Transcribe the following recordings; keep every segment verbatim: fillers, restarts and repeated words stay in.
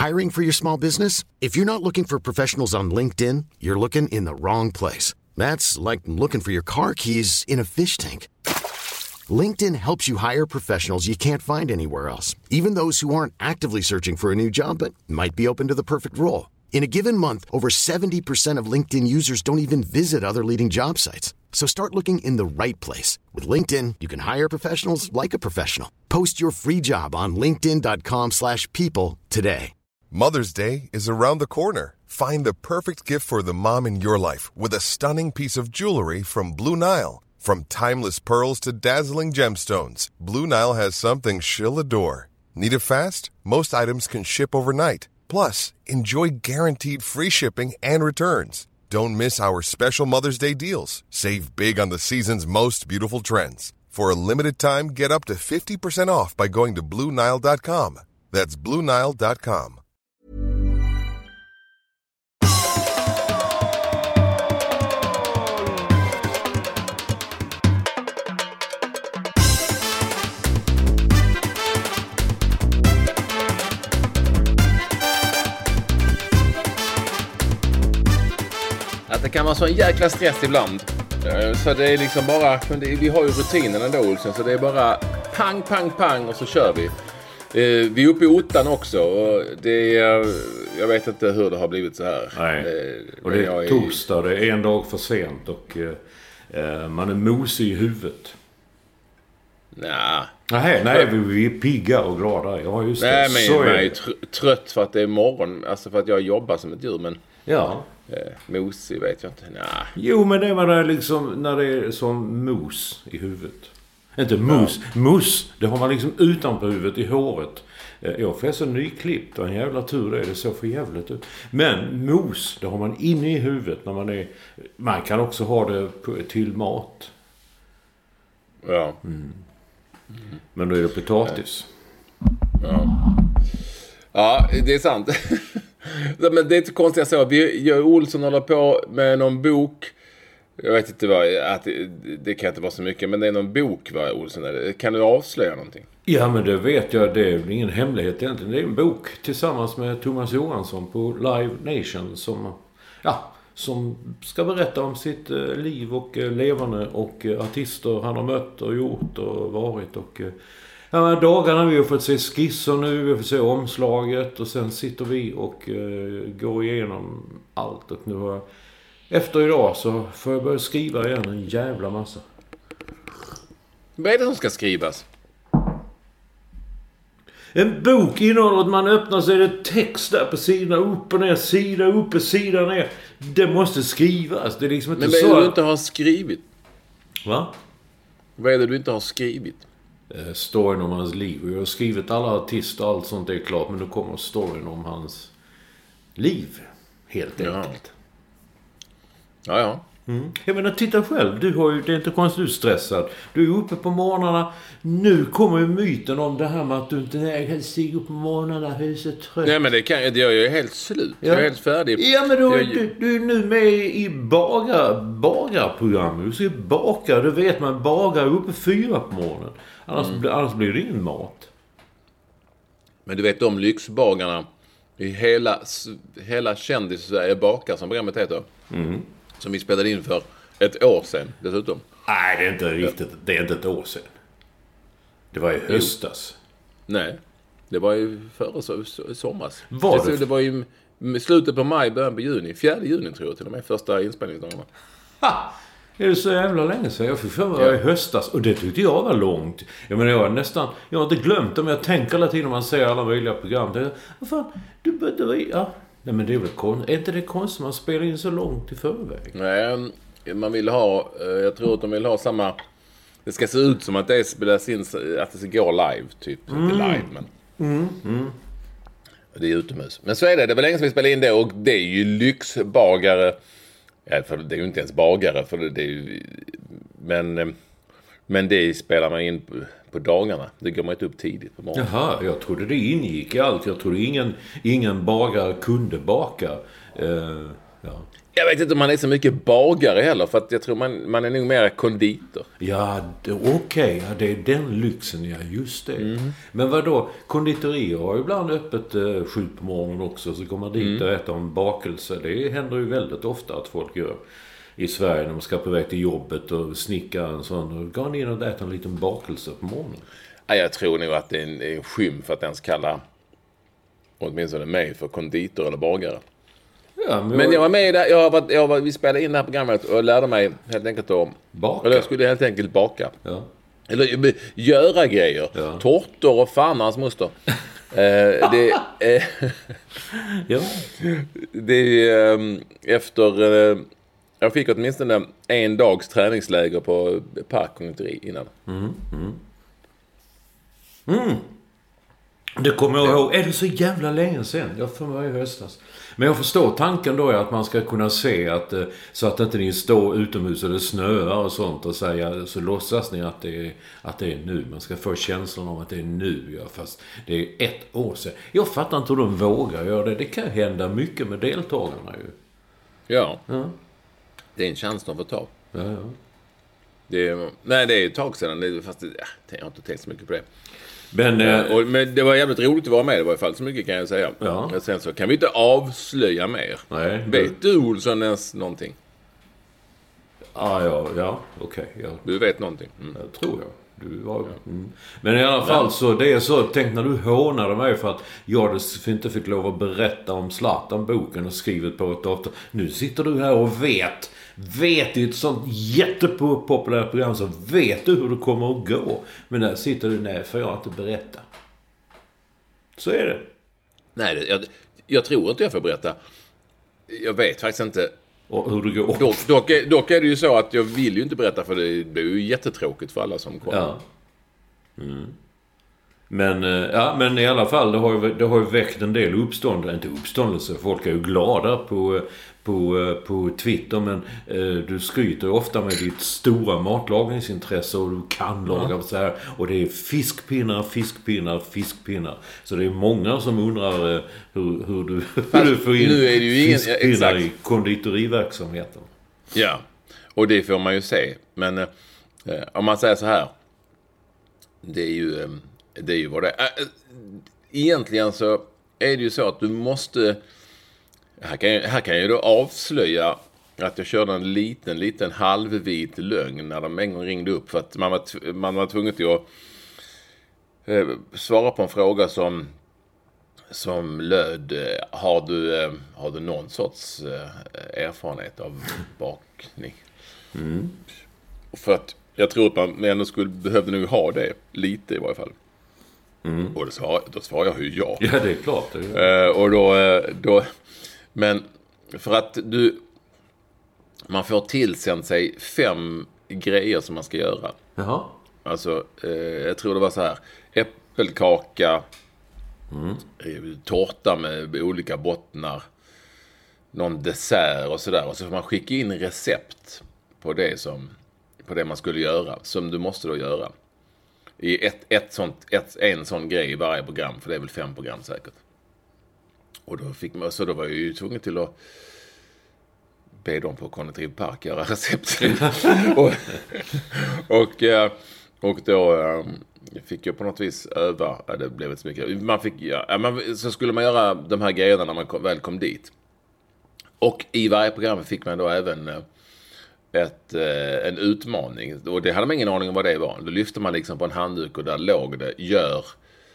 Hiring for your small business? If you're not looking for professionals on LinkedIn, you're looking in the wrong place. That's like looking for your car keys in a fish tank. LinkedIn helps you hire professionals you can't find anywhere else, even those who aren't actively searching for a new job but might be open to the perfect role. In a given month, over seventy percent of LinkedIn users don't even visit other leading job sites. So start looking in the right place. With LinkedIn, you can hire professionals like a professional. Post your free job on linkedin dot com slash people today. Mother's Day is around the corner. Find the perfect gift for the mom in your life with a stunning piece of jewelry from Blue Nile. From timeless pearls to dazzling gemstones, Blue Nile has something she'll adore. Need it fast? Most items can ship overnight. Plus, enjoy guaranteed free shipping and returns. Don't miss our special Mother's Day deals. Save big on the season's most beautiful trends. For a limited time, get up to fifty percent off by going to blue nile dot com. That's blue nile dot com. Att det kan vara så en jäkla stress ibland. Så det är liksom bara, vi har ju rutinen ändå Olsson, så det är bara pang, pang, pang och så kör vi. Vi är uppe i ottan också och det är, jag vet inte hur det har blivit så här. Nej, och det är torsdag, det är en dag för sent och eh, man är mosig i huvudet. Nah. Nej, nej, vi är pigga och glada. Ja, just det. Nej, men så jag är, är är tr- trött för att det är morgon, alltså för att jag jobbar som ett djur, men ja. Eh, mosig vet jag inte. Nah. Jo, men det är man liksom när det är som mos i huvudet. Inte mos, ja. Mos, det har man liksom utanpå huvudet i håret. Eh, jag får så nyklippt och en jävla tur det är det så för jävligt ut. Men mos, det har man inne i huvudet när man är, man kan också ha det på, till mat. Ja. Mm. Mm. Men då är det potatis. Ja. Ja, det är sant. Men det är inte konstigt så. Vi, jag och Olsson håller på med någon bok. Jag vet inte vad, att det, det kan inte vara så mycket, men det är någon bok, va, Olsson? Kan du avslöja någonting? Ja, men det vet jag. Det är ingen hemlighet egentligen. Det är en bok tillsammans med Thomas Johansson på Live Nation som, ja, som ska berätta om sitt eh, liv och eh, levande och eh, artister han har mött och gjort och varit och... Eh, Ja, dagarna vi har fått se skisser nu, vi har fått se omslaget och sen sitter vi och uh, går igenom allt. Och nu har, efter idag så får jag börja skriva igen en jävla massa. Vad är det som ska skrivas? En bok innehåller att man öppnar så är det text där på sidan, upp och ner, sida upp och sida ner. Det måste skrivas. Det är liksom inte Men så... vad är det du inte har skrivit? Va? Vad är det du inte har skrivit? Storyn om hans liv. Jag har skrivit alla artister och allt sånt är klart. Men nu kommer storyn om hans liv. Helt enkelt. Ja, ja. Mm. Jag menar, titta själv. Du har ju, det är inte konstigt du är stressad. Du är uppe på morgnarna. Nu kommer ju myten om det här med att du inte kan stiga upp på morgnarna. Du är så trött. Nej, men det kan jag. Jag är helt slut. Ja. Jag är helt färdig. Ja, men då, jag... du, du är nu med i bagar, bagarprogram. Du ska baka. Du vet man bagar uppe fyra på morgonen. Annars, mm. annars blir det ingen mat. Men du vet de lyxbagarna i hela, hela kändis-Sverige bakar som programmet heter. Mm. Som vi spelade in för ett år sedan dessutom. Nej, det är inte riktigt. Det är inte ett år sedan. Det var i höstas. Nej, det var ju före så, så, somras. Var det? Det, det var ju slutet på maj, början på juni. Fjärde juni tror jag till och med. Första inspelningsdagarna. Ha! Är det så jävla länge sedan? Jag fick för mig ja. i höstas. Och det tyckte jag var långt. Jag menar, jag har nästan... Jag har inte glömt det, men jag tänker hela tiden när man ser alla möjliga program. Det, vad fan, du började... Ja. Nej, men det är väl konstigt. Är inte det konstigt man spelar in så långt i förväg? Nej, man vill ha... Jag tror att de vill ha samma... Det ska se ut som att det spelas in, att det ska gå live, typ. Mm. Inte live, men... Mm. Mm. Det är utomhus. Men så är det. Det var länge sedan vi spelade in det. Och det är ju lyxbagare... Ja, för det är ju inte ens bagare. För det är ju... Men... Men det spelar man in på, på dagarna. Det går man inte upp tidigt på morgonen. Jaha, jag trodde det ingick i allt. Jag trodde ingen, ingen bagare kunde baka. Uh, ja. Jag vet inte om man är så mycket bagare heller, för att jag tror man, man är nog mer konditor. Ja, okej. Okay. Ja, det är den lyxen, ja, just det. Mm. Men vadå? Konditorier har ju ibland öppet eh, sju på morgonen också, så kommer man dit mm. och äter en bakelse. Det händer ju väldigt ofta att folk gör i Sverige när man ska på väg till jobbet och snicka en sån. Och går in och äter en liten bakelse på morgonen. Ja, jag tror nog att det är en, en skymf att ens kalla åtminstone mig för konditor eller bagare. Ja, men, men jag var med där, jag var, jag var, vi spelade in det här programmet och lärde mig helt enkelt att baka. Eller jag skulle helt enkelt baka. Ja. Eller göra grejer. Ja. Tortor och fan hans moster. eh, det eh, ja. det eh, efter eh, jag fick åtminstone en dags träningsläger på Parkkonditori innan. Mm. Mm. Mm. Det kommer jag ihåg. Är det så jävla länge sedan? Jag får mig i höstas. Men jag förstår tanken då är att man ska kunna se att så att inte ni står utomhus och det snöar och sånt och säga, så låtsas ni att det är, att det är nu. Man ska få känslan om att det är nu, ja, fast det är ett år sedan. Jag fattar inte hur de vågar göra det. Det kan hända mycket med deltagarna ju. Ja. Ja. Det är en chans de får ta. Ja, ja. Det är, nej, det är ett tag sedan. Det, fast det, jag har inte tänkt så mycket på det. Men, ja, och, men det var jävligt roligt att vara med. Det var i fall så mycket kan jag säga. Ja. Men sen så kan vi inte avslöja mer. Nej, vet du Olsson ens någonting? Ah, ja, ja, okej. Okay, ja. Du vet någonting? Mm. Jag tror jag. Du var, mm. Men i alla fall så, det är så, tänk när du hånade mig för att jag inte fick lov att berätta om Zlatan-boken och skrivit på ett avtal. Nu sitter du här och vet, vet i ett sånt jättepopulärt program så vet du hur det kommer att gå. Men där sitter du, nej, för jag inte berätta. Så är det. Nej, jag, jag tror inte jag får berätta. Jag vet faktiskt inte. Och hur det går. Dock, dock, är, dock är det ju så att jag vill ju inte berätta, för det blir ju jättetråkigt för alla som kommer. Ja. Mm. Men, ja, men i alla fall, det har ju, det har ju väckt en del uppstånd, inte uppståndelse, folk är ju glada på, på, på Twitter, men eh, du skryter ju ofta med ditt stora matlagningsintresse och du kan laga så här, och det är fiskpinnar, fiskpinnar, fiskpinnar. Så det är många som undrar eh, hur, hur, du, hur du får in nu är det ju ingen, fiskpinnar i konditoriverksamheten. Ja, och det får man ju se. Men eh, om man säger så här, det är ju... Eh, Det är ju vad det är. Egentligen så är det ju så att du måste... Här kan jag, här kan jag då avslöja att jag körde en liten, liten halvvit lögn när de en gång ringde upp. För att man var, man var tvungen till att eh, svara på en fråga som, som löd: har du, eh, har du någon sorts eh, erfarenhet av bakning? Mm. För att jag tror att man ändå skulle behövde nog ha det lite i varje fall. Mm. Och då svarar, då svarar jag ju ja. Ja, det är klart. Det är. Uh, och då, då... Men för att du... Man får tillsänt sig fem grejer som man ska göra. Jaha. Alltså, uh, jag tror det var så här. Äppelkaka. Mm. Tårta med olika bottnar. Någon dessert och sådär. Och så får man skicka in recept på det som... På det man skulle göra. Som du måste då göra. I ett, ett sånt, ett, en sån grej i varje program. För det är väl fem program säkert. Och då fick man, så då var jag ju tvungen till att be dem på Konditori Park göra recept. och, och, och då fick jag på något vis öva. Ja, det blev inte så mycket. Man fick, ja, man, så skulle man göra de här grejerna när man kom, väl kom dit. Och i varje program fick man då även... Ett, eh, en utmaning. Och det hade man ingen aning om vad det var. Då lyfte man liksom på en handduk och där låg det: gör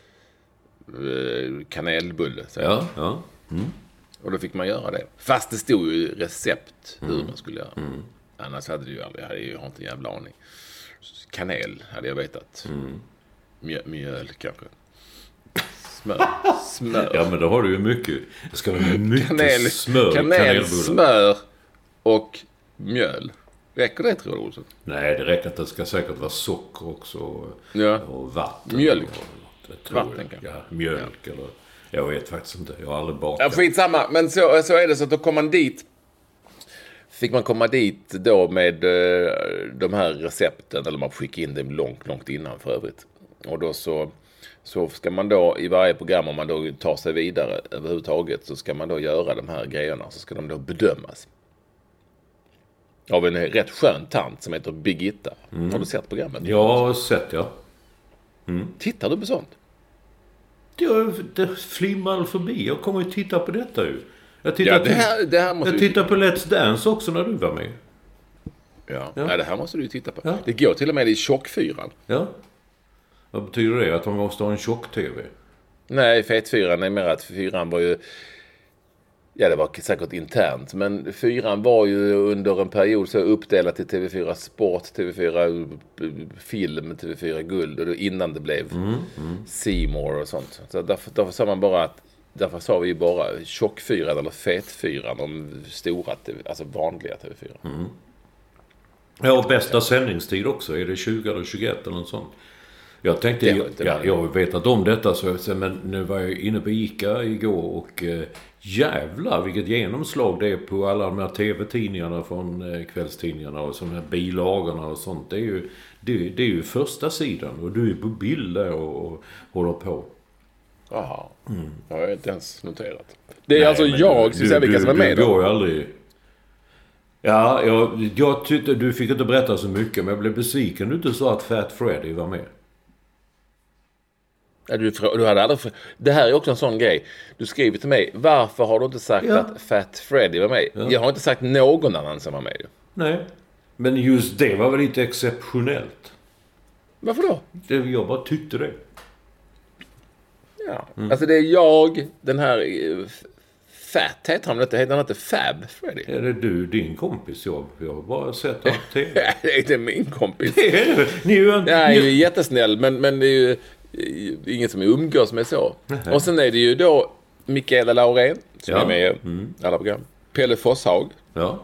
eh, kanelbulle. Så. Ja, ja. Mm. Och då fick man göra det. Fast det stod ju recept hur mm. man skulle göra. Mm. Annars hade det ju aldrig, jag hade ju inte en jävla aning. Kanel hade jag vetat. Mm. Mjöl, mjöl kanske. Smör. Smör. Ja, men då har du ju mycket. Det ska vara mycket kanel, smör. Kanel, smör och mjöl. Räcker det, tror du, Olsson? Nej, det räcker inte. Det ska säkert vara socker också. Ja. Och vatten. Mjölk. Och, vatten kanske. Ja, mjölk ja. Eller... Jag vet faktiskt inte. Jag har aldrig bakat. Ja, skitsamma. Men så, så är det så att då kom man dit. Fick man komma dit då med uh, de här recepten. Eller man skickade in dem långt, långt innan för övrigt. Och då så, så ska man då i varje program, om man då tar sig vidare överhuvudtaget, så ska man då göra de här grejerna. Så ska de då bedömas. Av en rätt skön tant som heter Birgitta. Mm. Har du sett programmet? Ja, jag har sett, ja. Mm. Tittar du på sånt? Det, det flimmar förbi. Jag kommer ju titta på detta ju. Jag tittar, ja, det här, det här måste jag tittar på Let's Dance också när du var med. Ja, ja. Nej, det här måste du ju titta på. Ja. Det går till och med i tjockfyran. Ja. Vad betyder det? Att man måste ha en tjock-tv? Nej, fetfyran är mer att fyran var ju... Ja, det var säkert internt. Men fyran var ju under en period så uppdelat till T V fyra Sport, T V fyra Film, T V fyra Guld. Och innan det blev mm, mm. C More och sånt. Så därför, därför sa man bara att... Därför sa vi ju bara tjockfyran eller fetfyran. De stora, alltså vanliga T V fyra. Mm. Ja, och bästa sändningstid också. Är det tjugo eller tjugoett eller något sånt? Jag tänkte, jag, ja, jag har vetat om detta så, men nu var jag inne på ICA igår och eh, jävlar vilket genomslag det är på alla de här tv-tidningarna från eh, kvällstidningarna och sådana här bilagorna och sånt. Det är ju, det, det är ju första sidan och du är på bilder och, och håller på. Jaha, mm. Jag har inte ens noterat. Det är Nej, alltså jag som säger vilka som är med du, då. Du går ju aldrig... Ja, jag, jag tyckte du fick inte berätta så mycket, men jag blev besviken. Du inte sa att Fat Freddy var med. Ja, du, du hade aldrig, det här är också en sån grej. Du skriver till mig, varför har du inte sagt ja. att Fat Freddy var med? Ja. Jag har inte sagt någon annan som var med. Nej, men just det var väl inte exceptionellt. Varför då? Det, jag bara tyckte det. Ja, mm. alltså det är jag, den här... Fat heter han inte, heter han inte Fab Freddy? Är det du, din kompis jobb? Jag har bara sett allt till. Det är inte min kompis. Det är det. Ni är ju en... Jag är ju jättesnäll, men, men det är ju inget som jag umgås med så. Mm. Och sen är det ju då Mikaela Laurén som ja. är med i mm. alla program. Pelle Fosshag. Ja.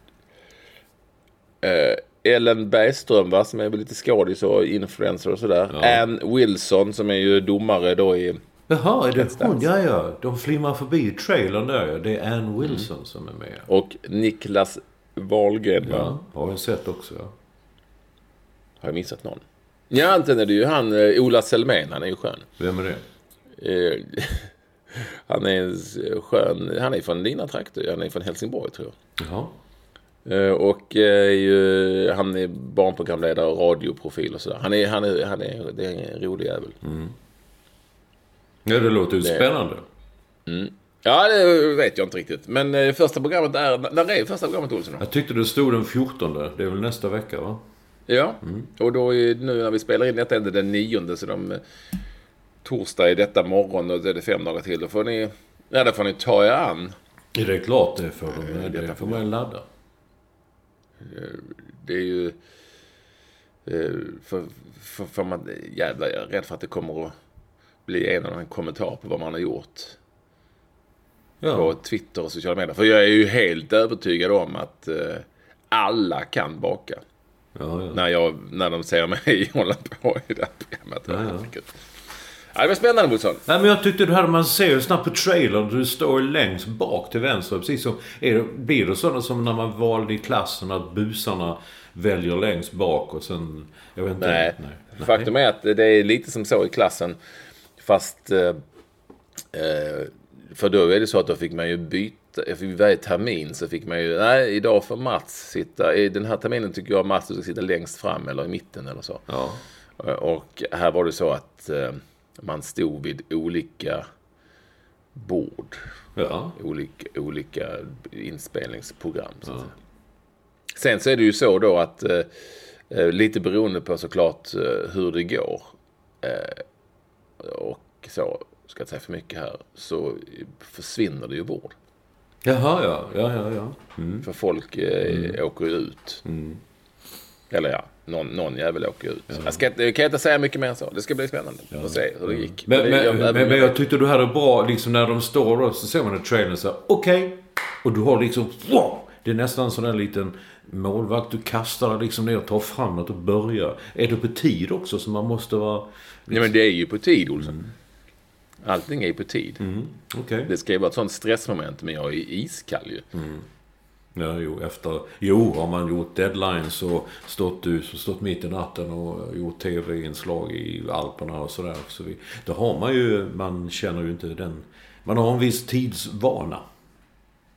Eh, Ellen Bergström, va, som är väl lite skådis och influencer och sådär. Ja. Ann Wilson som är ju domare då i... Jaha, är det hon? Ja, ja. De flimmar förbi trailern där. Det är Ann Wilson mm. som är med. Och Niklas Wahlgren. Ja, har jag sett också. Ja. Har jag missat någon? Ja, inte är det ju han, Ola Selmén. Han är ju skön. Vem är det? Han är skön. Han är från dina trakter. Han är från Helsingborg, tror jag. Jaha. Och är ju, han är barnprogramledare och radioprofil och sådär. Han är, han är, han är, det är en rolig jävel. Mm. Ja, det låter ju spännande. Mm. Ja, det vet jag inte riktigt. Men eh, första programmet är... När är första programmet, Olsson? Jag tyckte det stod den fjortonde. Det är väl nästa vecka, va? Ja, mm. och då är, nu när vi spelar in detta är det den nionde. Så de... Torsdag är detta morgon och det är det fem dagar till. Då får ni... Ja, då får ni ta er an. Är det klart det för dem? Det, det får man ladda. Det är ju... För, för, för man... Jävlar, jag är rädd för att det kommer att... bli en av en kommentar på vad man har gjort ja. på Twitter och sociala medier. För jag är ju helt övertygad om att eh, alla kan baka. Ja, ja. När, jag, när de ser mig hålla på i det här programmet. Ja, ja. Ja, det var spännande, Bolsson. Nej, men jag tyckte det här, man ser ju snabbt på trailern, du står längst bak till vänster. Precis som, är det, blir det sådana som när man valde i klassen att busarna väljer längst bak och sen, jag vet inte. Nej, nej. Faktum är att det är lite som så i klassen. Fast eh, för då är det så att då fick man ju byta, för varje termin så fick man ju, nej, idag får Mats sitta, i den här terminen tycker jag Mats ska sitta längst fram eller i mitten eller så. Ja. Och här var det så att eh, man stod vid olika bord. Ja. Olika, olika inspelningsprogram. Så ja. Sen så är det ju så då att eh, lite beroende på såklart eh, hur det går eh, och så, ska jag säga för mycket här, så försvinner det ju bord. Jaha, ja, ja, ja, ja. Mm. För folk eh, mm. åker ju ut. Mm. Eller ja, någon, någon jävel åker ut. Ja. Jag, ska, jag kan inte säga mycket mer än så. Det ska bli spännande ja. att se hur det gick. Men, men, men, jag, men, men jag tyckte du hade bra, liksom när de står då, så ser man i trailern så okej. Okay. Och du har liksom, wow! Det är nästan sån där liten målvakt. Du kastar liksom ner och tar framåt och börjar. Är det på tid också så man måste vara... Liksom... Nej, men det är ju på tid, Olsson. Mm. Allting är ju på tid. Mm. Okay. Det ska ju vara ett sånt stressmoment, men jag är iskall ju. Mm. Ja, jo, efter... Jo, har man gjort deadlines och stått, du, så stått mitt i natten och gjort tv-inslag i Alperna och sådär. Så vi, då har man ju... Man känner ju inte den... Man har en viss tidsvana.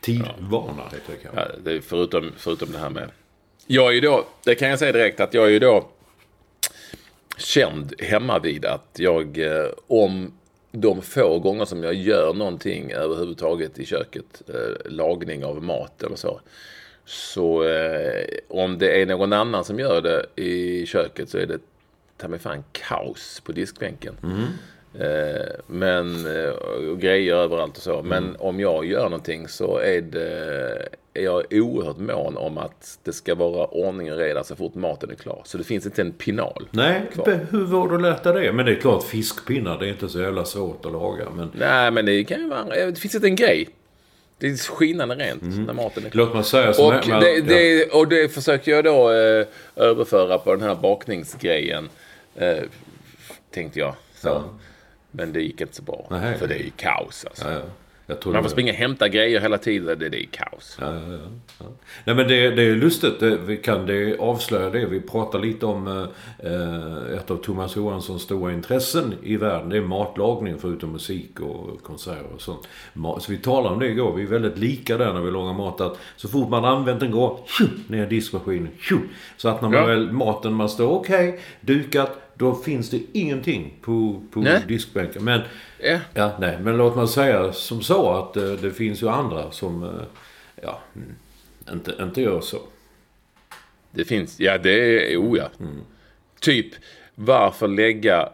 tidvana heter det kanske. Ja, det är förutom, förutom det här med... Jag är ju då, det kan jag säga direkt, att jag är ju då känd hemma vid att jag, eh, om de få gånger som jag gör någonting överhuvudtaget i köket, eh, lagning av mat eller så, så eh, om det är någon annan som gör det i köket så är det ta mig fan kaos på diskbänken. Mm. Eh, men eh, och grejer överallt och så. Mm. Men om jag gör någonting så är det är jag oerhört mån om att det ska vara ordning och reda så fort maten är klar. Så det finns inte en pinal. Nej, kvar. Hur var du lärt det? Men det är klart, fiskpinnar, det är inte så jävla svårt att laga. Men... Nej, men det kan ju vara... Det finns inte en grej. Det är skinande rent mm. när maten är klar. Låt man säga som och, här, det, ja. det, och det försöker jag då eh, överföra på den här bakningsgrejen. Eh, tänkte jag. Så. Ja. Men det gick inte så bra. Nej. För det är ju kaos alltså. Ja, ja. Man får springa och hämta grejer hela tiden. Det, det är kaos. Ja, ja, ja. Nej, men det, det är lustigt. Det, vi kan det avslöja det. Vi pratar lite om eh, ett av Thomas Johanssons stora intressen i världen. Det är matlagning förutom musik och konserter och sånt. Så vi talade om det igår. Vi är väldigt lika där när vi lagar mat. Att så fort man använt en gång, ner diskmaskinen. Så att när man ja. väl maten man står okej, okay, dukat, då finns det ingenting på, på diskbänken. Men, ja. Ja, nej, men låt man säga som så att uh, det finns ju andra som uh, ja, inte, inte gör så. Det finns, ja det är oja. Mm. Typ, varför lägga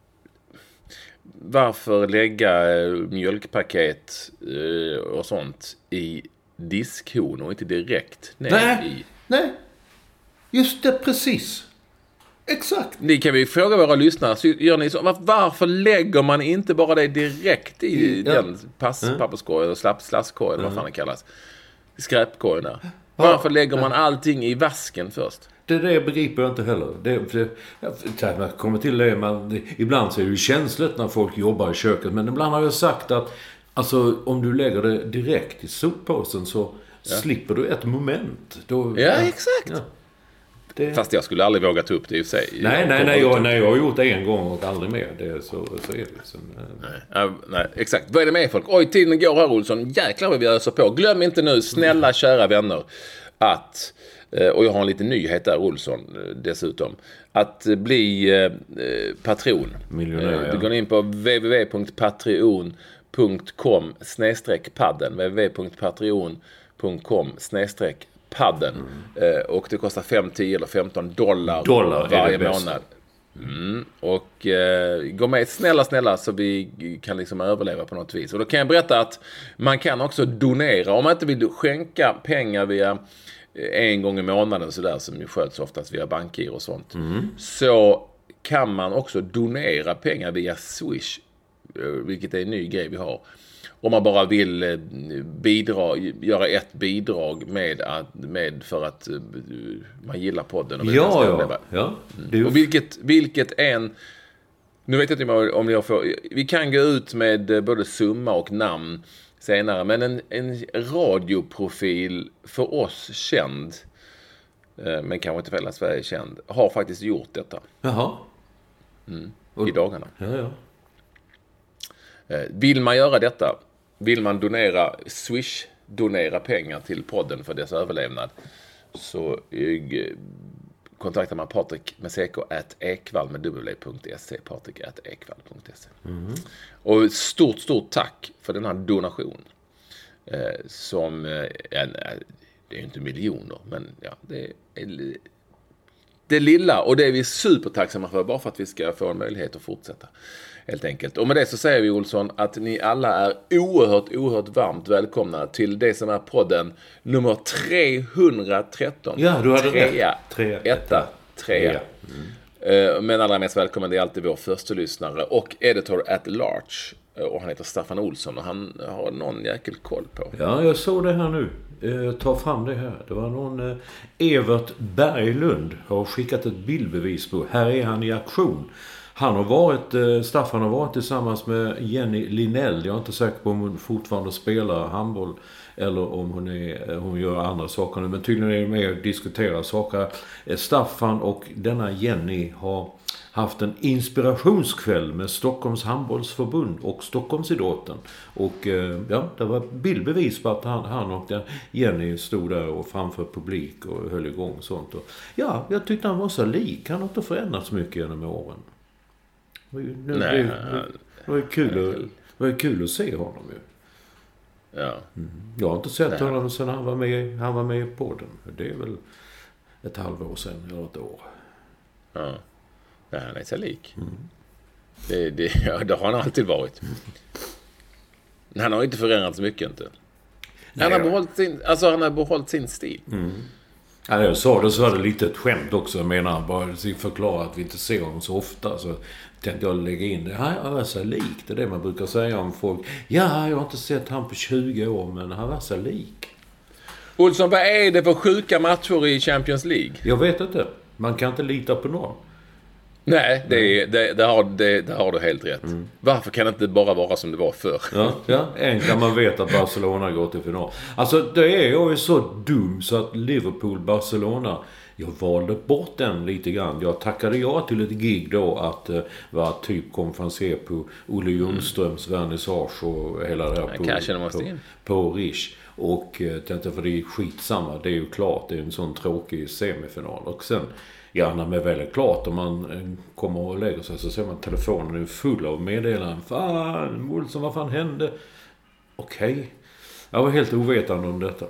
varför lägga uh, mjölkpaket uh, och sånt i diskhon och inte direkt ner nej, i... Nej, just det, precis. Exakt. Det kan vi fråga våra lyssnare. Så gör ni så, var, varför lägger man inte bara det direkt i ja. den passpapperskorgen och slapp, slaskkorgen, mm. vad fan det kallas. Skräpkorgen där. Varför lägger man allting i vasken först? Det där begriper jag inte heller. Det, det, jag, man kommer till det, man, det, ibland så är det ju känsligt när folk jobbar i köket. Men ibland har jag sagt att alltså, om du lägger det direkt i soppåsen så ja. slipper du ett moment. Då, ja, exakt. Ja. Det... Fast jag skulle aldrig våga ta upp det i sig. Nej, nej, nej, jag, nej, jag har gjort det en gång och aldrig mer. Det är så, så är det. Sen, nej. Uh, nej, exakt. Vad är det med folk? Oj, tiden går här, Olsson. Jäklar vad vi öser på. Glöm inte nu, snälla kära vänner, att, och jag har en liten nyhet där, Olsson, dessutom, att bli eh, patron. Miljonär, ja. Du går in på w w w punkt patreon punkt com snedstreck padden w w w punkt patreon punkt com snedstreck padden. Mm. Eh, och det kostar fem, tio eller femton dollar, dollar varje månad. Mm. Och eh, gå med snälla, snälla så vi kan liksom överleva på något vis. Och då kan jag berätta att man kan också donera. Om man inte vill skänka pengar via en gång i månaden så där, som ju sköts oftast via bankgiro och sånt. Mm. Så kan man också donera pengar via Swish, vilket är en ny grej vi har. Om man bara vill bidra, göra ett bidrag med, att, med för att man gillar podden. Och ja, ja. ja. Mm. Och vilket, vilket en... Nu vet jag inte om jag får... Vi kan gå ut med både summa och namn senare. Men en, en radioprofil för oss känd, men kanske inte för hela Sverige känd, har faktiskt gjort detta. Jaha. Mm. I dagarna. Ja, ja. Vill man göra detta, vill man donera, Swish donera pengar till podden för dess överlevnad, så kontaktar man Patrik med ck at ekvall med w punkt se, patrik at ekvall punkt se. Mm. Och stort, stort tack för den här donationen. Eh, som, eh, det är ju inte miljoner, men ja, det är det lilla, och det är vi supertacksamma för, bara för att vi ska få en möjlighet att fortsätta. Helt enkelt. Och med det så säger vi, Olsson, att ni alla är oerhört, oerhört varmt välkomna till det som är podden nummer trehundratretton. Ja, du hade trea, Tre, etta, trea. Mm. Men allra mest välkommen, det är alltid vår första lyssnare och editor at large. Och han heter Staffan Olsson och han har någon jäkel koll på. Ja, jag såg det här nu. Jag tar fram det här. Det var någon eh, Evert Berglund har skickat ett bildbevis på. Här är han i aktion. Han har varit, Staffan har varit tillsammans med Jenny Linell. Jag är inte säker på om hon fortfarande spelar handboll eller om hon, är, hon gör andra saker nu. Men tydligen är det med att diskutera saker. Staffan och denna Jenny har haft en inspirationskväll med Stockholms handbollsförbund och Stockholmsidrotten. Och ja, det var bildbevis på att han, han och Jenny stod där och framför publik och höll igång och sånt. Och ja, jag tyckte han var så lik. Han har inte förändrats mycket genom åren. Det var ju, nu, Nej, det, det, det var ju kul, att, det var ju kul att se honom ju. Ja. Mm. Jag har inte sett Nej. honom sedan han var med, han var med i podden. Det är väl ett halvår sedan eller ett år. Ja. Ja, han är så lik. Mm. Det, det, ja, det har han alltid varit. Mm. Han har inte förändrats mycket inte. Han har behållit sin, alltså han har behållit sin stil. Mm. Ja, jag sa det så var det lite ett skämt också. Jag menar bara förklara att vi inte ser honom så ofta. Så tänkte jag lägga in det. Han var så lik. Det är det man brukar säga om folk. Ja, jag har inte sett han på tjugo år, men han var så lik. Olsson, vad är det för sjuka matcher i Champions League? Jag vet inte. Man kan inte lita på någon. Nej, det, är, det, det, har, det, det har du helt rätt. Mm. Varför kan det inte bara vara som det var förr? Ja, ja. En kan man veta att Barcelona går till final. Alltså, det är jag är så dum så att Liverpool-Barcelona, jag valde bort den lite grann. Jag tackade ja till ett gig då att uh, vara typ konferenser på Olle Ljungströms mm. vernissage och hela det här på, på, på Rish. Och uh, tänkte, för det är skitsamma, det är ju klart, det är en sån tråkig semifinal. Och sen ja, när det väl är klart och man kommer och lägger sig så ser man telefonen är full av meddelanden. Fan, Olsson, vad fan hände? Okej. Okay. Jag var helt ovetande om detta.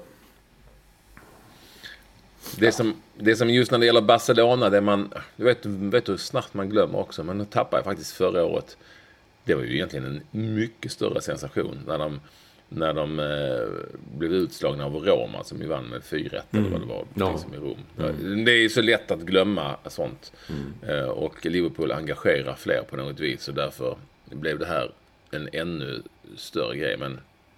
Det som, det som just när det gäller Barcelona, det man, du vet, vet hur snabbt man glömmer också, men nu tappade jag faktiskt förra året. Det var ju egentligen en mycket större sensation när de när de eh, blev utslagna av Roma som ju vann med fyra ett mm. eller vad det var, ja. liksom i Rom. Mm. Det är ju så lätt att glömma sånt. Mm. Eh, och Liverpool engagerar fler på något vis och därför blev det här en ännu större grej. Men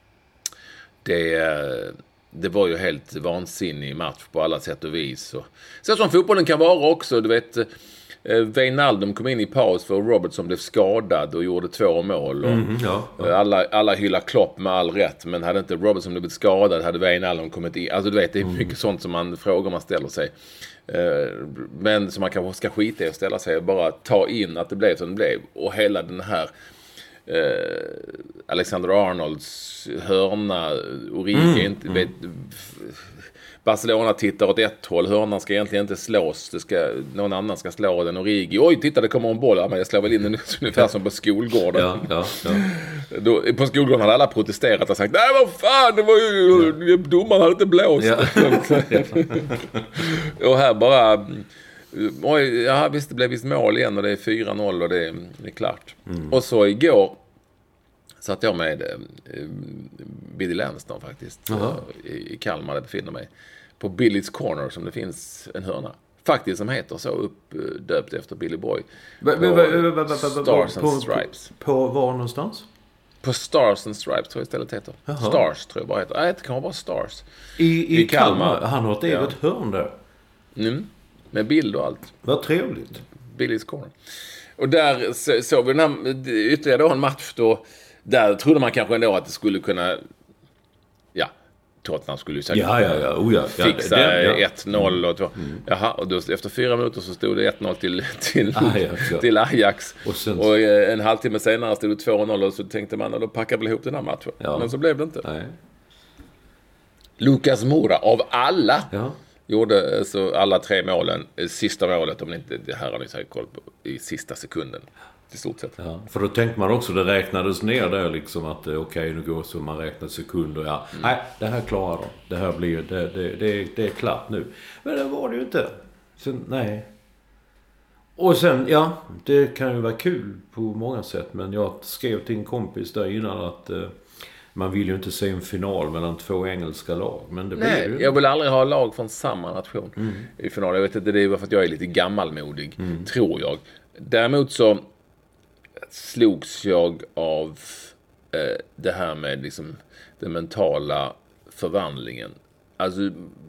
det, det var ju helt vansinnig match på alla sätt och vis. Och, så som fotbollen kan vara också, du vet... Wijnaldum kom in i paus för Robertson blev skadad och gjorde två mål och mm, ja, ja. Alla, alla hyllar Klopp med all rätt, men hade inte Robertson blivit skadad hade Wijnaldum kommit in. Alltså du vet, det är mycket mm. sånt som man frågar man ställer sig, men som man kanske ska skita i och ställa sig och bara ta in att det blev som det blev. Och hela den här eh, Alexander Arnolds hörna Origi mm, inte mm. vet, Barcelona tittar åt ett håll. Hörnan ska egentligen inte slås. Det ska, någon annan ska slå den. Origi. Oj, titta, det kommer en boll. Ja, men jag slår väl in den ungefär som på skolgården. Ja, ja, ja. Då, på skolgården hade alla protesterat och sagt nej, vad fan, det var ju... Ja. Domaren hade inte blåst. Ja. Och här bara... Oj, ja, visst, det blev visst mål igen och det är fyra noll och det är, det är klart. Mm. Och så igår satt jag med eh, Billy Lanston faktiskt uh-huh. i, i Kalmar där jag befinner mig. På Billy's Corner som det finns en hörna. Faktiskt som heter så uppdöpt efter Billy Boy. På Stars and Stripes. På var någonstans? På Stars and Stripes tror jag istället heter. Uh-huh. Stars tror jag bara heter. Nej, det kan vara bara Stars. I, i, I Kalmar. Kalmar. Han har ett eget ja. hörn där. Mm. Med bild och allt. Vad trevligt. Billy's Corner. Och där så, såg vi den här ytterligare då en match då. Där trodde man kanske ändå att det skulle kunna, ja, Tottenham skulle ju säkert ja, ja, ja. Oh, ja. fixa ja, ja. ett noll och två. Mm. Jaha, och då, efter fyra minuter så stod det ett noll till, till, Ajax, ja. till Ajax. Och, sen... och en halvtimme senare stod det två noll och så tänkte man att då packar väl ihop den här matchen. Ja. Men så blev det inte. Nej. Lucas Moura, av alla, ja. gjorde så alla tre målen. Sista målet, om ni inte, det här har ni säkert koll på, i sista sekunden. I stort sett. Ja, för då tänkte man också, det räknades ner där liksom att okej, okay, nu går så man räknar sekunder. Ja, mm. nej, det här klarar de. Det här blir, det, det, det, det är klart nu. Men det var det ju inte. Sen, nej. Och sen, ja, det kan ju vara kul på många sätt. Men jag skrev till en kompis där innan att eh, man vill ju inte se en final mellan två engelska lag. Men det nej, blir ju. Jag vill aldrig ha lag från samma nation mm. i final. Jag vet inte, det är för att jag är lite gammalmodig, mm. tror jag. Däremot så slogs jag av eh, det här med liksom den mentala förvandlingen. Alltså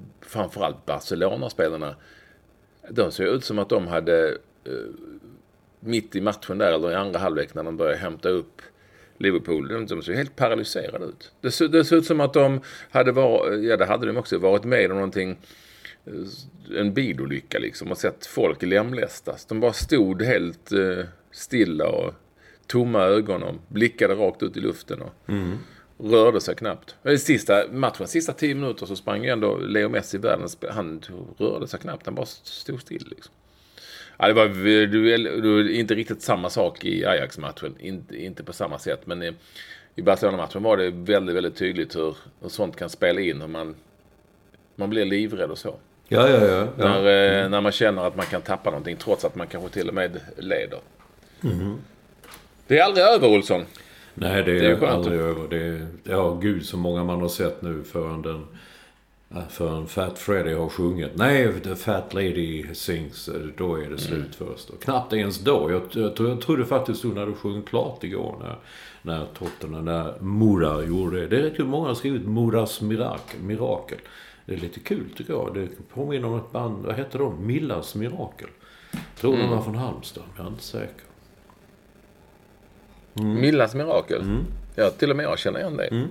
framförallt Barcelona-spelarna, de ser ut som att de hade eh, mitt i matchen där, eller i andra halvlek när de började hämta upp Liverpool. De, de såg helt paralyserade ut. Det såg, det såg ut som att de hade varit, ja det hade de också, varit med om någonting, en bilolycka liksom, och sett folk lemlästas. De bara stod helt eh, stilla och tomma ögon och blickade rakt ut i luften och mm. rörde sig knappt. I sista matchen, sista tio minuter så sprang ändå Leo Messi i världen. Han rörde sig knappt, han bara stod still liksom. Ja, det var det var inte riktigt samma sak i Ajax-matchen, inte, inte på samma sätt, men i, i Barcelona-matchen var det väldigt, väldigt tydligt hur, hur sånt kan spela in, hur man, man blir livrädd och så. Ja, ja, ja. ja. När, mm. när man känner att man kan tappa någonting trots att man kanske till och med leder. Mm. Det är aldrig över, Olsson. Nej, det är, det är aldrig över. Det är, ja, gud så många man har sett nu förrän den förrän Fat Freddy har sjungit. Nej, the Fat Lady sings, då är det slut mm. först. Och knappt ens då. Jag, jag, jag trodde faktiskt då när du sjöng klart igår när, när Tottenham, när Mora gjorde det. Det är rätt många som har skrivit Moras mirakel. mirakel. Det är lite kul tycker jag. Det påminner om ett band, vad heter de? Millas mirakel. Tror mm. de var från Halmstad, jag är inte säker. Mm. Millas mirakel? Mm. Ja, till och med jag känner igen det. Mm.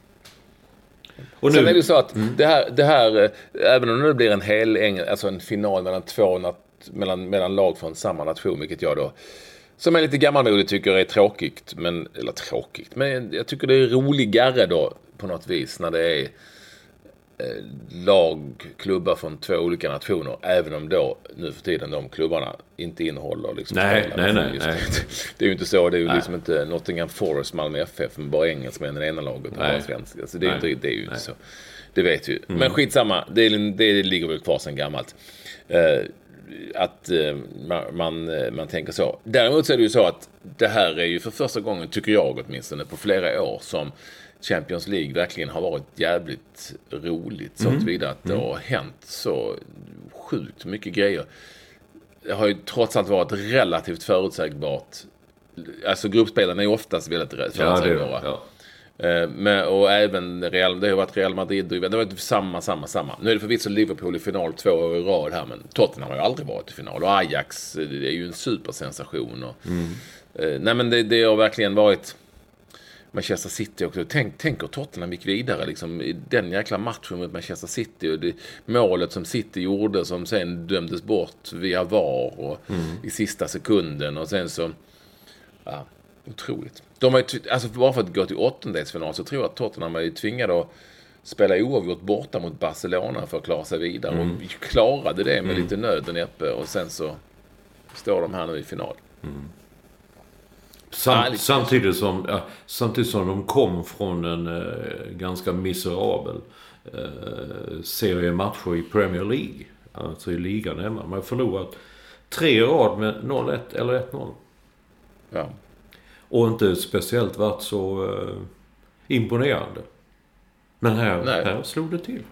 Och Sen nu, är det ju så att mm. det, här, det här, även om det blir en hel engel, alltså en final mellan två nat, mellan, mellan lag från samma nation, vilket jag då som är lite gammalmodig tycker är tråkigt, men, eller tråkigt, men jag tycker det är roligare då på något vis när det är eh, lagklubbar från två olika nationer, även om då nu för tiden de klubbarna inte innehåller liksom nej, nej, nej, nej. Det är ju inte så, det är ju nej. liksom inte Nottingham Forest, Malmö F F, men bara engelsmän i det ena laget och bara svenska. Alltså det är, inte, det är ju inte så. Det vet vi. Mm. Men skitsamma, det, det ligger väl kvar sedan gammalt. Uh, att uh, man, man, man tänker så. Däremot så är det ju så att det här är ju för första gången, tycker jag åtminstone, på flera år som Champions League verkligen har varit jävligt roligt. Så mm. tillvida att det mm. har hänt så sjukt mycket grejer. Det har ju trots allt varit relativt förutsägbart. Alltså gruppspelarna är oftast väldigt förutsägbara. Ja, ja. Men, och även Real, det har varit Real Madrid och det har varit samma, samma, samma. Nu är det förvisso Liverpool i final två år i rad här, men Tottenham har ju aldrig varit i final. Och Ajax, det är ju en supersensation. Och, mm. nej men det, det har verkligen varit Manchester City också. Tänk, tänk att Tottenham gick vidare liksom, i den jäkla matchen mot Manchester City och det målet som City gjorde som sen dömdes bort via V A R och mm. i sista sekunden och sen så ja, otroligt. De var ju, alltså bara för att gå till åttondelsfinal så tror jag att Tottenham är ju tvingade att spela oavgjort borta mot Barcelona för att klara sig vidare mm. och klarade det med mm. lite nöd och näppe och sen så står de här nu i final. Mm. Sam, samtidigt, som, ja, samtidigt som de kom från en eh, ganska miserabel eh, serie matcher i Premier League, alltså i ligan hemma. Man har förlorat tre rad med noll ett eller ett noll. Ja. Och inte speciellt varit så eh, imponerande. Men här, här slog det till.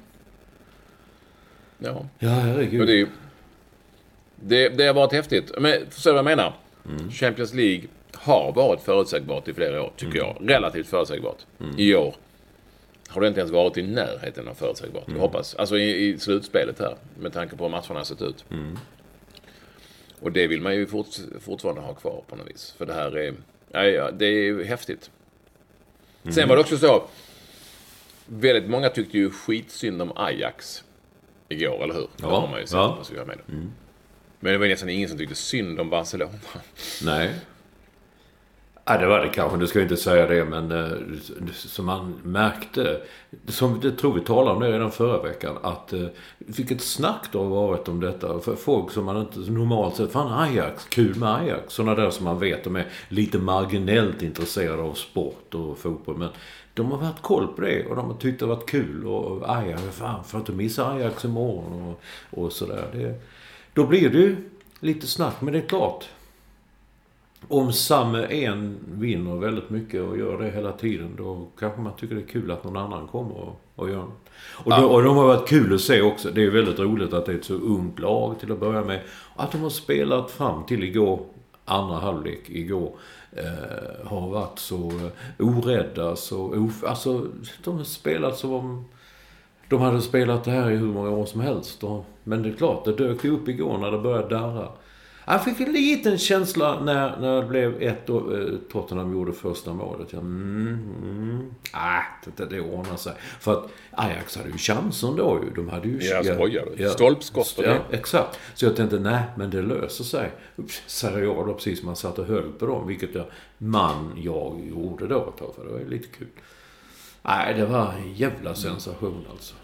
Ja, ja herregud. Och det, är ju, det, det har varit häftigt. Men så vad jag menar. Mm. Champions League har varit förutsägbart i flera år, tycker mm. jag. Relativt förutsägbart. Mm. I år har det inte ens varit i närheten av förutsägbart. Mm. Jag hoppas. Alltså i, i slutspelet här, med tanke på hur matcherna har sett ut. Mm. Och det vill man ju fort, fortfarande ha kvar på något vis. För det här är, ja, det är ju häftigt. Mm. Sen var det också så, väldigt många tyckte ju skitsynd om Ajax igår, eller hur? Ja. Det har man ju sett. Ja. Vad ska jag med det. Mm. Men det var nästan ingen som tyckte synd om Barcelona. Nej. Ja, det var det kanske. Du ska inte säga det, men eh, som man märkte, som det tror vi talade om det redan förra veckan, att eh, vilket snack det har varit om detta. För folk som man inte normalt sett, fan Ajax, kul med Ajax. Sådana där som man vet, de är lite marginellt intresserade av sport och fotboll, men de har varit koll på det och de har tyckt det har varit kul och Ajax, fan för att du missar Ajax imorgon och, och sådär. Det, då blir det ju lite snack, men det är klart. Om samma en vinner väldigt mycket och gör det hela tiden, då kanske man tycker det är kul att någon annan kommer och, och gör det. Och, då, och de har varit kul att se också. Det är väldigt roligt att det är ett så ungt lag till att börja med. Att de har spelat fram till igår, andra halvlek igår, eh, har varit så orädda. Så of, alltså, de har spelat som om de hade spelat det här i hur många år som helst. Och, men det är klart, det dök upp igår när det började darra. Jag fick en liten känsla när, när det blev ett och eh, Tottenham gjorde första målet. Jag, mm, mm, ah, det, det ordnar sig. För att Ajax hade ju chansen då ju. De hade ju... Ja, skojar du. Ja, Stolpskott. Ja, exakt. Så jag tänkte, nej, men det löser sig. Seriöst, då precis man satt och höll på dem. Vilket jag, man, jag gjorde då ett tag. För det var ju lite kul. Nej, det var en jävla sensation alltså.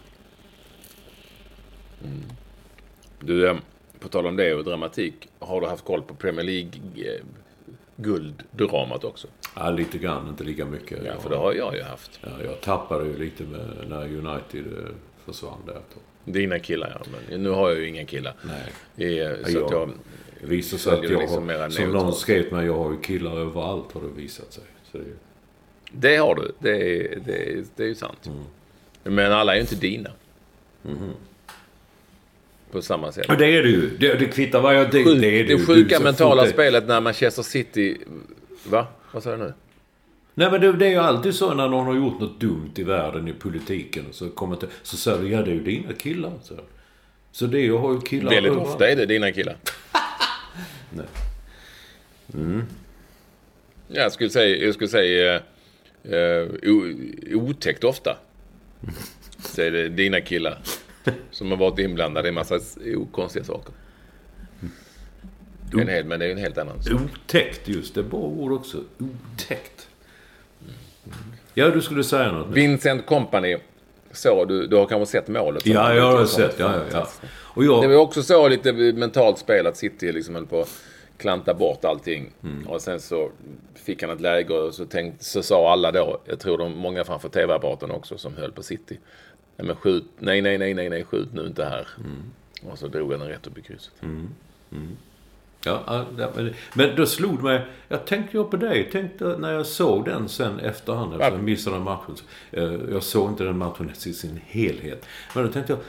Mm. Du, på tal om det och dramatik, har du haft koll på Premier League-gulddramat också? Ja, lite grann, inte lika mycket. Ja, för det har jag ju haft. Ja, jag tappade ju lite med när United försvann där. Dina killar, ja. Men nu har jag ju ingen killar. Nej. Det, så jag, att jag visar sig att jag liksom har, som någon skrev mig, jag har ju killar överallt, har det visat sig. Så det, det har du, det är, det är, det är ju sant. Mm. Men alla är ju inte dina. Mm. På samma sätt. Och det är det ju. Det, det kvittar vad jag... Det, Sjuk, det är det, det sjuka du, mentala det. spelet när Manchester City... Va? Vad sa du nu? Nej, men det, det är ju alltid så när någon har gjort något dumt i världen i politiken så kommer det, så säger du, ja, det är ju dina killar. Så, så det jag har ju killar... Väldigt överallt. ofta är det dina killar. Nej. Mm. Jag skulle säga... Jag skulle säga uh, otäckt ofta. Så är det dina killar som har varit inblandade i en massa okonstiga saker. Det är en hel, men det är en helt annan sak. Otäckt, just det. Bra ord också. Otäckt. Mm. Ja, du skulle säga något. Vincent Kompany. Så, du, du har kanske sett målet. Ja, jag har sett. Ja, ja, ja. Och jag... Det var också så lite mentalt spel att City liksom höll på att klanta bort allting. Mm. Och sen så fick han ett läge och så, tänkte, så sa alla då, jag tror de många framför tv-apparaten också som höll på City. Nej, men skjut, nej, nej, nej, nej, nej, skjut nu inte här. Mm. Och så drog han den rätt upp i krysset. Mm. Mm. Ja, men, men då slog mig, jag tänkte ju på dig, tänkte när jag såg den sen efterhand, efter jag missade den matchen. Jag såg inte den matchen i sin helhet. Men då tänkte jag,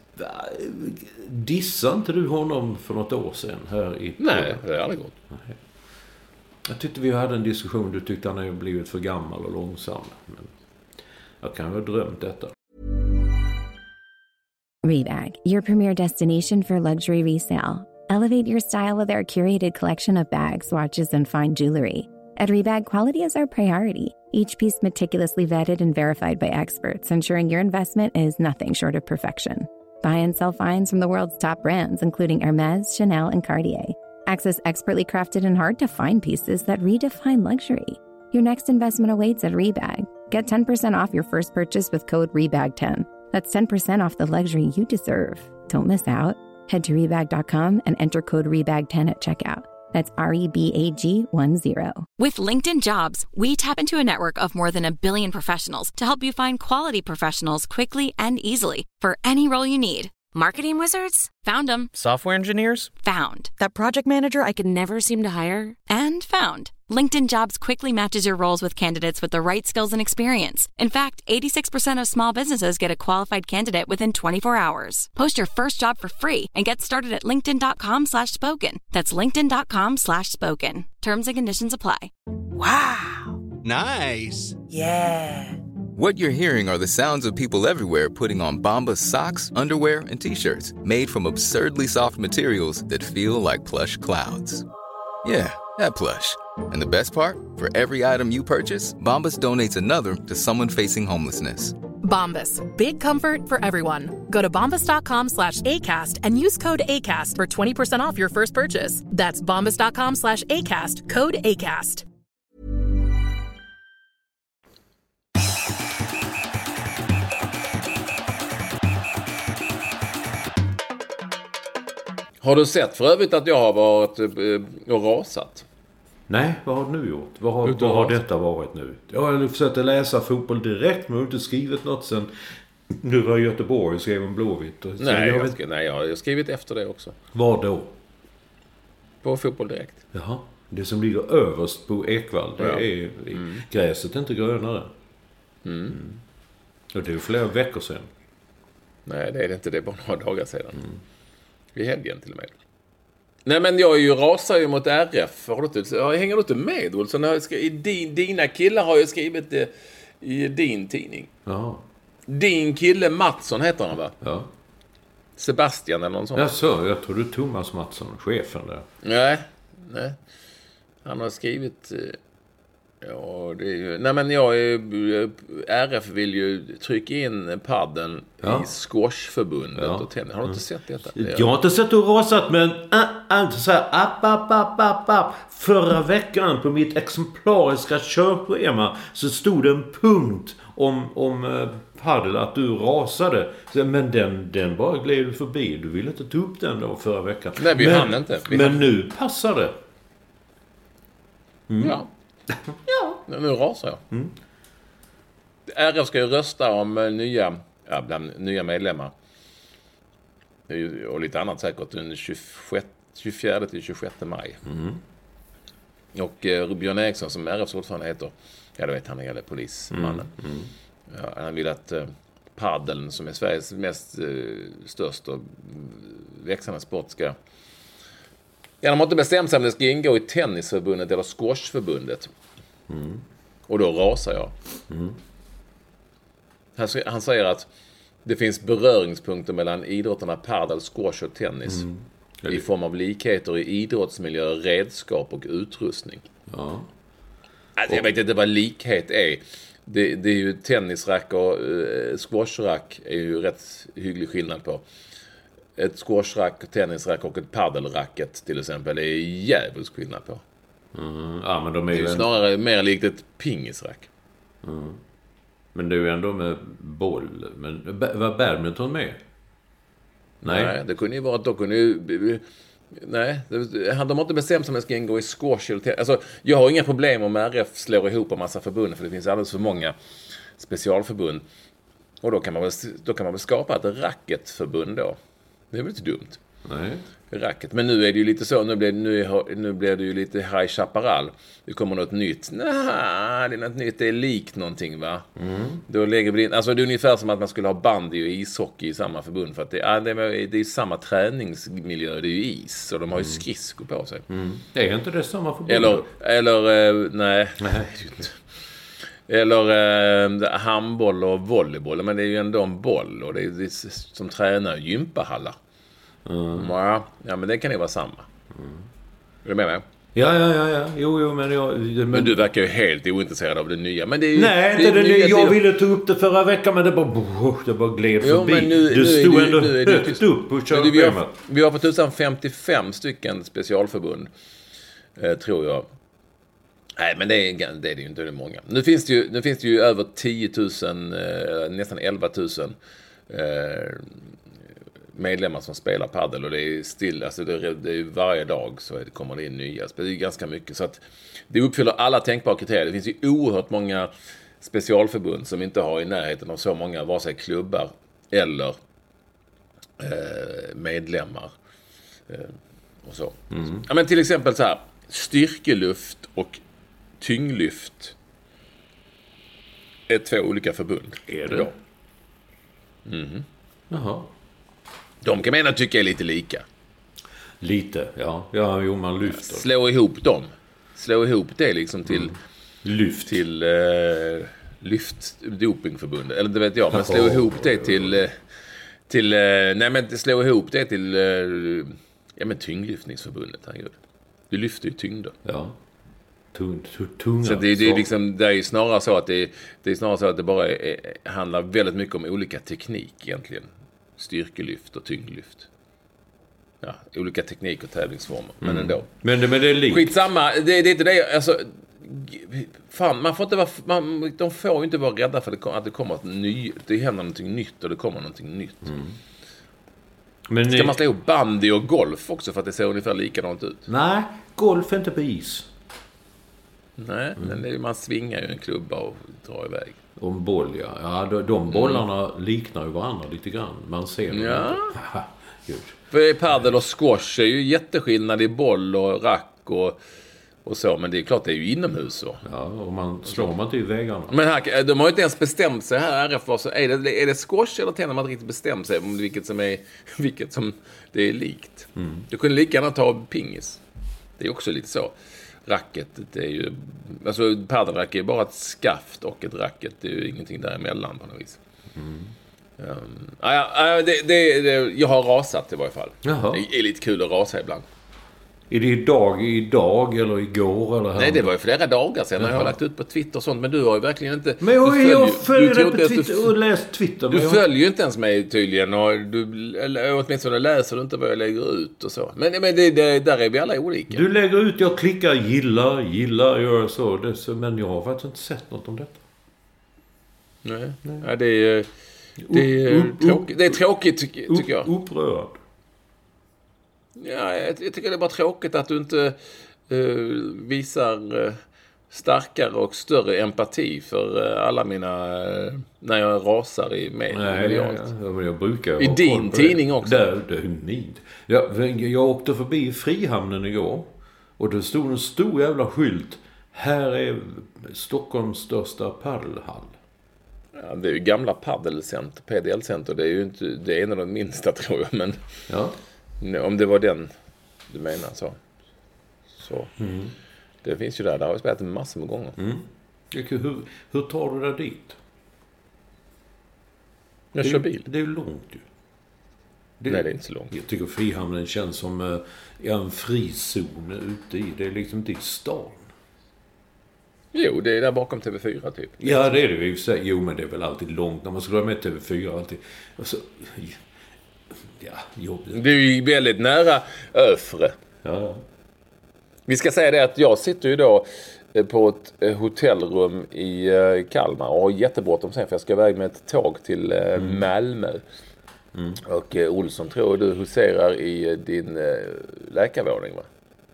dissade inte du honom för något år sedan här i... Nej, det är aldrig gått. Nej. Jag tyckte vi hade en diskussion, du tyckte han har blivit för gammal och långsam. Men jag kan ha drömt detta. Rebag, your premier destination for luxury resale. Elevate your style with our curated collection of bags, watches, and fine jewelry. At Rebag, quality is our priority. Each piece meticulously vetted and verified by experts, ensuring your investment is nothing short of perfection. Buy and sell finds from the world's top brands, including Hermes, Chanel, and Cartier. Access expertly crafted and hard-to-find pieces that redefine luxury. Your next investment awaits at Rebag. Get ten percent off your first purchase with code rebag ten. That's ten percent off the luxury you deserve. Don't miss out. Head to rebag dot com and enter code rebag ten at checkout. That's R E B A G one zero. With LinkedIn Jobs, we tap into a network of more than a billion professionals to help you find quality professionals quickly and easily for any role you need. Marketing wizards? Found them. Software engineers? Found. That project manager I could never seem to hire? And found. LinkedIn Jobs quickly matches your roles with candidates with the right skills and experience. In fact, eighty-six percent of small businesses get a qualified candidate within twenty-four hours. Post your first job for free and get started at linkedin.com slash spoken. That's linkedin.com slash spoken. Terms and conditions apply. Wow. Nice. Yeah. What you're hearing are the sounds of people everywhere putting on Bombas socks, underwear, and T-shirts made from absurdly soft materials that feel like plush clouds. Yeah, that plush. And the best part? For every item you purchase, Bombas donates another to someone facing homelessness. Bombas. Big comfort for everyone. Go to bombas.com slash ACAST and use code ACAST for twenty percent off your first purchase. That's bombas.com slash ACAST. Code ACAST. Har du sett för övrigt att jag har varit eh, och rasat? Nej, vad har du gjort? Vad har, vad har detta varit nu? Jag har försökt läsa fotboll direkt men har inte skrivit något sen nu var Göteborg och skrev om Blåvitt. Och nej, jag, jag, ska, nej, jag har skrivit efter det också. Var då? På fotboll direkt. Jaha, det som ligger överst på Ekvall, det ja. är mm. gräset är inte grönare. Mm. Mm. Och det är ju flera veckor sedan. Nej, det är det inte. Det är bara några dagar sedan. Mm. I helgen till och med. Nej, men jag är ju rasar ju mot R F. Har du inte, hänger du inte med, Olsson? I din, dina killar har ju skrivit det i din tidning. Ja. Din kille Mattsson heter han, va? Ja. Sebastian eller någon sån. Jag så, jag tror du Thomas Mattsson, chefen där. Nej, nej. Han har skrivit... Ja, det är ju... Nej, men jag är... R F vill ju trycka in padden ja. i squashförbundet ja. och tennis. Har du inte sett detta? Jag har inte sett och rasat, men äh, äh, så här, app, app, app, app, app. Förra veckan på mitt exemplariska körschema så stod det en punkt om, om uh, paddel, att du rasade. Så, men den, den bara gled förbi. Du ville inte ta upp den då förra veckan. Nej, vi men, hann inte. Vi men hann... nu passar det. Mm. Ja. Ja, nu rasar jag. Mm. R F ska ju rösta om nya, ja, bland nya medlemmar. Och lite annat säkert den tjugofjärde till tjugosjätte maj. Mm. Och eh, Björn Eriksson som R F:s ordförande heter, ja det vet han, är polismannen. Mm. Mm. Ja, han vill att eh, paddeln som är Sveriges mest eh, största och växande sport ska... Ja, de har inte bestämt sig om det ska ingå i tennisförbundet eller squashförbundet. Mm. Och då rasar jag. Mm. Han, han säger att det finns beröringspunkter mellan idrotterna paddel, squash och tennis. Mm. I form av likheter i idrottsmiljö, redskap och utrustning. Ja. Alltså, jag vet inte vad likhet är. Det, det är ju tennisrack och uh, squashrack är ju rätt hygglig skillnad på. Ett squashrack, tennisrack och ett paddelracket till exempel är jävligt skillnad på. Mm. Ja, men de är det är ju en... snarare mer likt ett pingisrack. Mm. Men det är ju ändå med boll. Men var badminton med? Nej. Nej, det kunde ju vara att då kunde ju... Nej, de har inte bestämt sig om det ska ingå i squash eller tennis. Alltså, jag har inga problem om R F slår ihop en massa förbund, för det finns alldeles för många specialförbund. Och då kan man väl, då kan man väl skapa ett racketförbund då. Det är väl inte dumt. Nej. Racket. Men nu är det ju lite så. Nu blir, nu, nu blir det ju lite High Chaparral. Det kommer något nytt. Nej, det är något nytt. Det är likt någonting, va? Mm. Då lägger vi in, alltså det är ungefär som att man skulle ha bandy och ishockey i samma förbund. För att det, ja, det, är, det är samma träningsmiljö. Det är ju is. Så de har ju skridskor på sig. Mm. Det är inte det samma förbund? Eller, eller eh, nej. nej. Eller eh, handboll och volleyboll. Men det är ju ändå en boll. Och det är, det är som tränar gympahallar. Mm. Ja, ja, men det kan ju vara samma. Mm. Är du med mig? Ja, ja, ja, ja. Jo, jo, men jag... Men, men du verkar ju helt ointresserad av det nya. Men det är ju, nej, det, inte det, det nya. Jag till... ville ta upp det förra veckan, men det bara, det bara gled jo, förbi. Men nu, du nu stod du, ändå nu högt upp på körschemat. Vi har, vi har fått tusen femtiofem stycken specialförbund, eh, tror jag. Nej, men det är det, är det ju inte det är många. Nu finns det ju, nu finns det ju över tio tusen, eh, nästan elva tusen eh, medlemmar som spelar paddel, och det är still, alltså det är, det är varje dag så det kommer det in nya. Det är ganska mycket, så att det uppfyller alla tänkbara kriterier. Det finns ju oerhört många specialförbund som inte har i närheten av så många, vare sig klubbar eller eh, medlemmar eh, och så. Mm. Ja, men till exempel så här, styrkeluft och tyngdlyft är två olika förbund. Är det? Mm. Jaha. De kan man tycka är lite lika. Lite, ja. Ja, jo, man lyfter. Slå ihop dem. Slå ihop det liksom till... Mm. Lyft. Till uh, lyft dopingförbundet. Eller det vet jag. Men slå oh. ihop det till... Uh, till uh, nej, men slå ihop det till... Uh, ja, men tyngdlyftningsförbundet. Herregud. Du lyfter ju tyngder. Ja. Tung, tunga. Så det, det är liksom, det är snarare så att det, det är snarare så att det bara är, handlar väldigt mycket om olika teknik egentligen. Styrkelyft och tyngdlyft. Ja, olika teknik och tävlingsformer. Men mm. ändå. Men det, men det är likt. Skitsamma. Det, det är inte det. Alltså, fan, man får inte vara, man, de får ju inte vara rädda för att det kommer ett ny, det händer någonting nytt och det kommer någonting nytt. Mm. Men ska ni... man slå ihop bandy och golf också för att det ser ungefär likadant ut? Nej, golf är inte på is. Nej, mm. men det är, man svingar ju en klubba och drar iväg. Och en boll, ja. Ja, de, de bollarna mm. liknar ju varandra lite grann. Man ser dem. Ja. För paddel och squash är ju jätteskillnad i boll och rack och, och så. Men det är klart, det är ju inomhus så. Ja, och man slår man till vägarna. Men här, de har ju inte ens bestämt sig här. R F, så är, det, är det squash eller tennis? Man har inte riktigt bestämt sig om vilket som är vilket som det är likt. Mm. Du kunde lika gärna ta pingis. Det är också lite så. Racketet är ju... Alltså paddelracket är bara ett skaft och ett racket. Det är ju ingenting däremellan på något vis. Mm. Um, ja, det, det, det, jag har rasat i varje fall. Jaha. Det är lite kul att rasa ibland. Är det idag, idag eller igår eller här? Nej, det var ju flera dagar sedan när jag har lagt ut på Twitter och sånt. Men du har ju verkligen inte... Men jag, följer, jag följer du det på Twitter och läst Twitter. Du jag... följer ju inte ens mig tydligen. Och du, eller åtminstone läser du inte vad jag lägger ut och så. Men, men det, det, där är vi alla olika. Du lägger ut, jag klickar gilla, gilla, gör så. Det, så men jag har faktiskt inte sett något om detta. Nej, Nej. Ja, det är... Det är, upp, tråkigt, det är tråkigt ty- tycker jag. Upprörd. Ja, jag, jag tycker det är bara tråkigt att du inte uh, visar uh, starkare och större empati för uh, alla mina... Uh, när jag rasar i med. Nej, ja, ja, men jag brukar... I din tidning det. också. Där, det är min. Jag, jag åkte förbi Frihamnen igår. Och det stod en stor jävla skylt. Här är Stockholms största paddelhall. Ja, det är ju gamla paddelcenter, P D L-center. Det är ju inte, det är en av de minsta tror jag. Men ja. Om det var den du menar så. Så. Mm. Det finns ju där. Där har vi spelat en massa med gånger. Mm. Hur, hur tar du dig dit? Jag det kör är, bil. Det är ju långt ju. Det, Nej, det är inte så långt. Jag tycker Frihamnen känns som uh, en frizon ute i. Det är liksom inte i stan. Jo, det är där bakom T V fyra typ. Ja, det är det ju. Jo, men det är väl alltid långt. När man ska vara med T V fyra alltid. Alltså, ja, jobbigt. Det är ju väldigt nära Öfre. Ja, ja. Vi ska säga det att jag sitter ju då på ett hotellrum i Kalmar och har jättebråttom sen för jag ska iväg med ett tåg till mm. Malmö. Mm. Och Olsson, tror du huserar i din läkarvåning, va?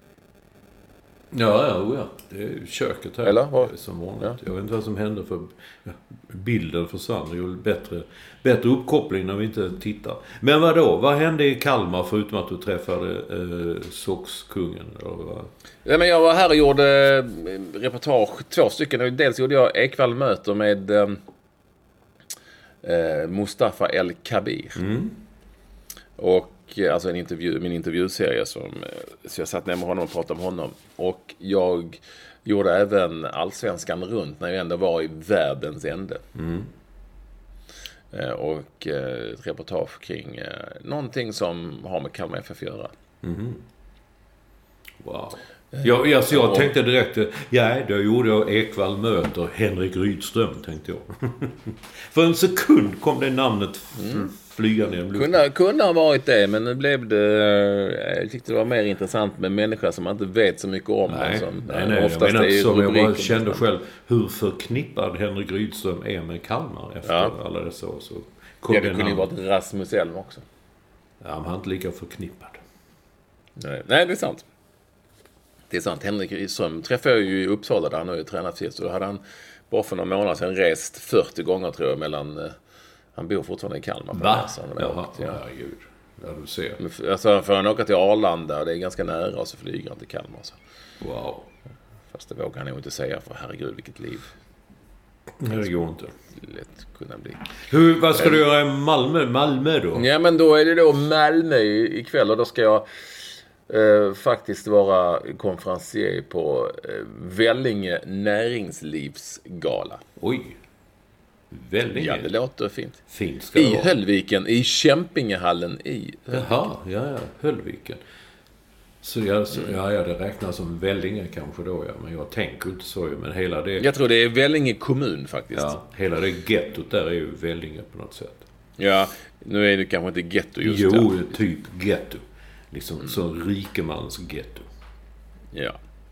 Ja, ja, ja. Det är köket här. Eller? Vad? Det är som vanligt. Ja. Jag vet inte vad som händer för bilden försvann. Det är bättre, bättre uppkoppling när vi inte tittar. Men vad då? Vad hände i Kalmar förutom att du träffade eh, Soxkungen? Ja, men jag var här och gjorde reportage, två stycken. Dels gjorde jag Ekvall möter med eh, Mustafa El Kabir. Mm. Och alltså en intervju, min intervjuserie som, så jag satt ner med honom och pratade om honom. Och jag gjorde även Allsvenskan runt när jag ändå var i världens ände. Mm. Och ett reportage kring någonting som har med Kalmar F F att göra. Mm. Wow. Jag, alltså jag tänkte direkt, ja, då gjorde jag Ekvall möter Henrik Rydström, tänkte jag. För en sekund kom det namnet mm. flygande genom luften. Kunde, kunde ha varit det, men nu blev det, jag tyckte det var mer intressant med människor som man inte vet så mycket om. Nej, som, nej, nej oftast jag menar inte så, jag bara kände nästan. själv hur förknippad Henrik Rydström är med Kalmar efter ja. alla dessa år. Så ja, det kunde ju varit Rasmus Elm också. Ja, men han är inte lika förknippad. Nej, nej, det är sant. Det är sant. Henrik Rydström träffade jag ju i Uppsala där han har ju tränat sist. Och då hade han bara för några månader sedan rest fyrtio gånger tror jag mellan... Han bor fortfarande i Kalmar. Va? Jaha, åkt, ja. Herregud. Ja, du ser. Men, alltså, för han åker till Arlanda och det är ganska nära och så flyger han till Kalmar. Så. Wow. Fast det vågar han nog inte säga för herregud vilket liv. Nej, det går inte. Lätt kunna bli. Hur, vad ska du göra i Malmö? Malmö då? Ja, men då är det då Malmö ikväll och då ska jag eh, faktiskt vara konferencier på eh, Vellinge näringslivsgala. Oj. Vellinge? Ja, det låter fint. Fint ska I Höllviken, i Kämpingehallen i Höllviken. Jaha, ja, ja, Höllviken. Så jag, så, ja, ja, det räknas som Vellinge kanske då, ja. Men jag tänker inte så, men hela det... Jag tror det är Vellinge kommun faktiskt. Ja, hela det gettot där är ju Vellinge på något sätt. Ja, nu är det kanske inte getto just jo, där. Jo, typ getto. Liksom mm. så rikemans getto. Ja.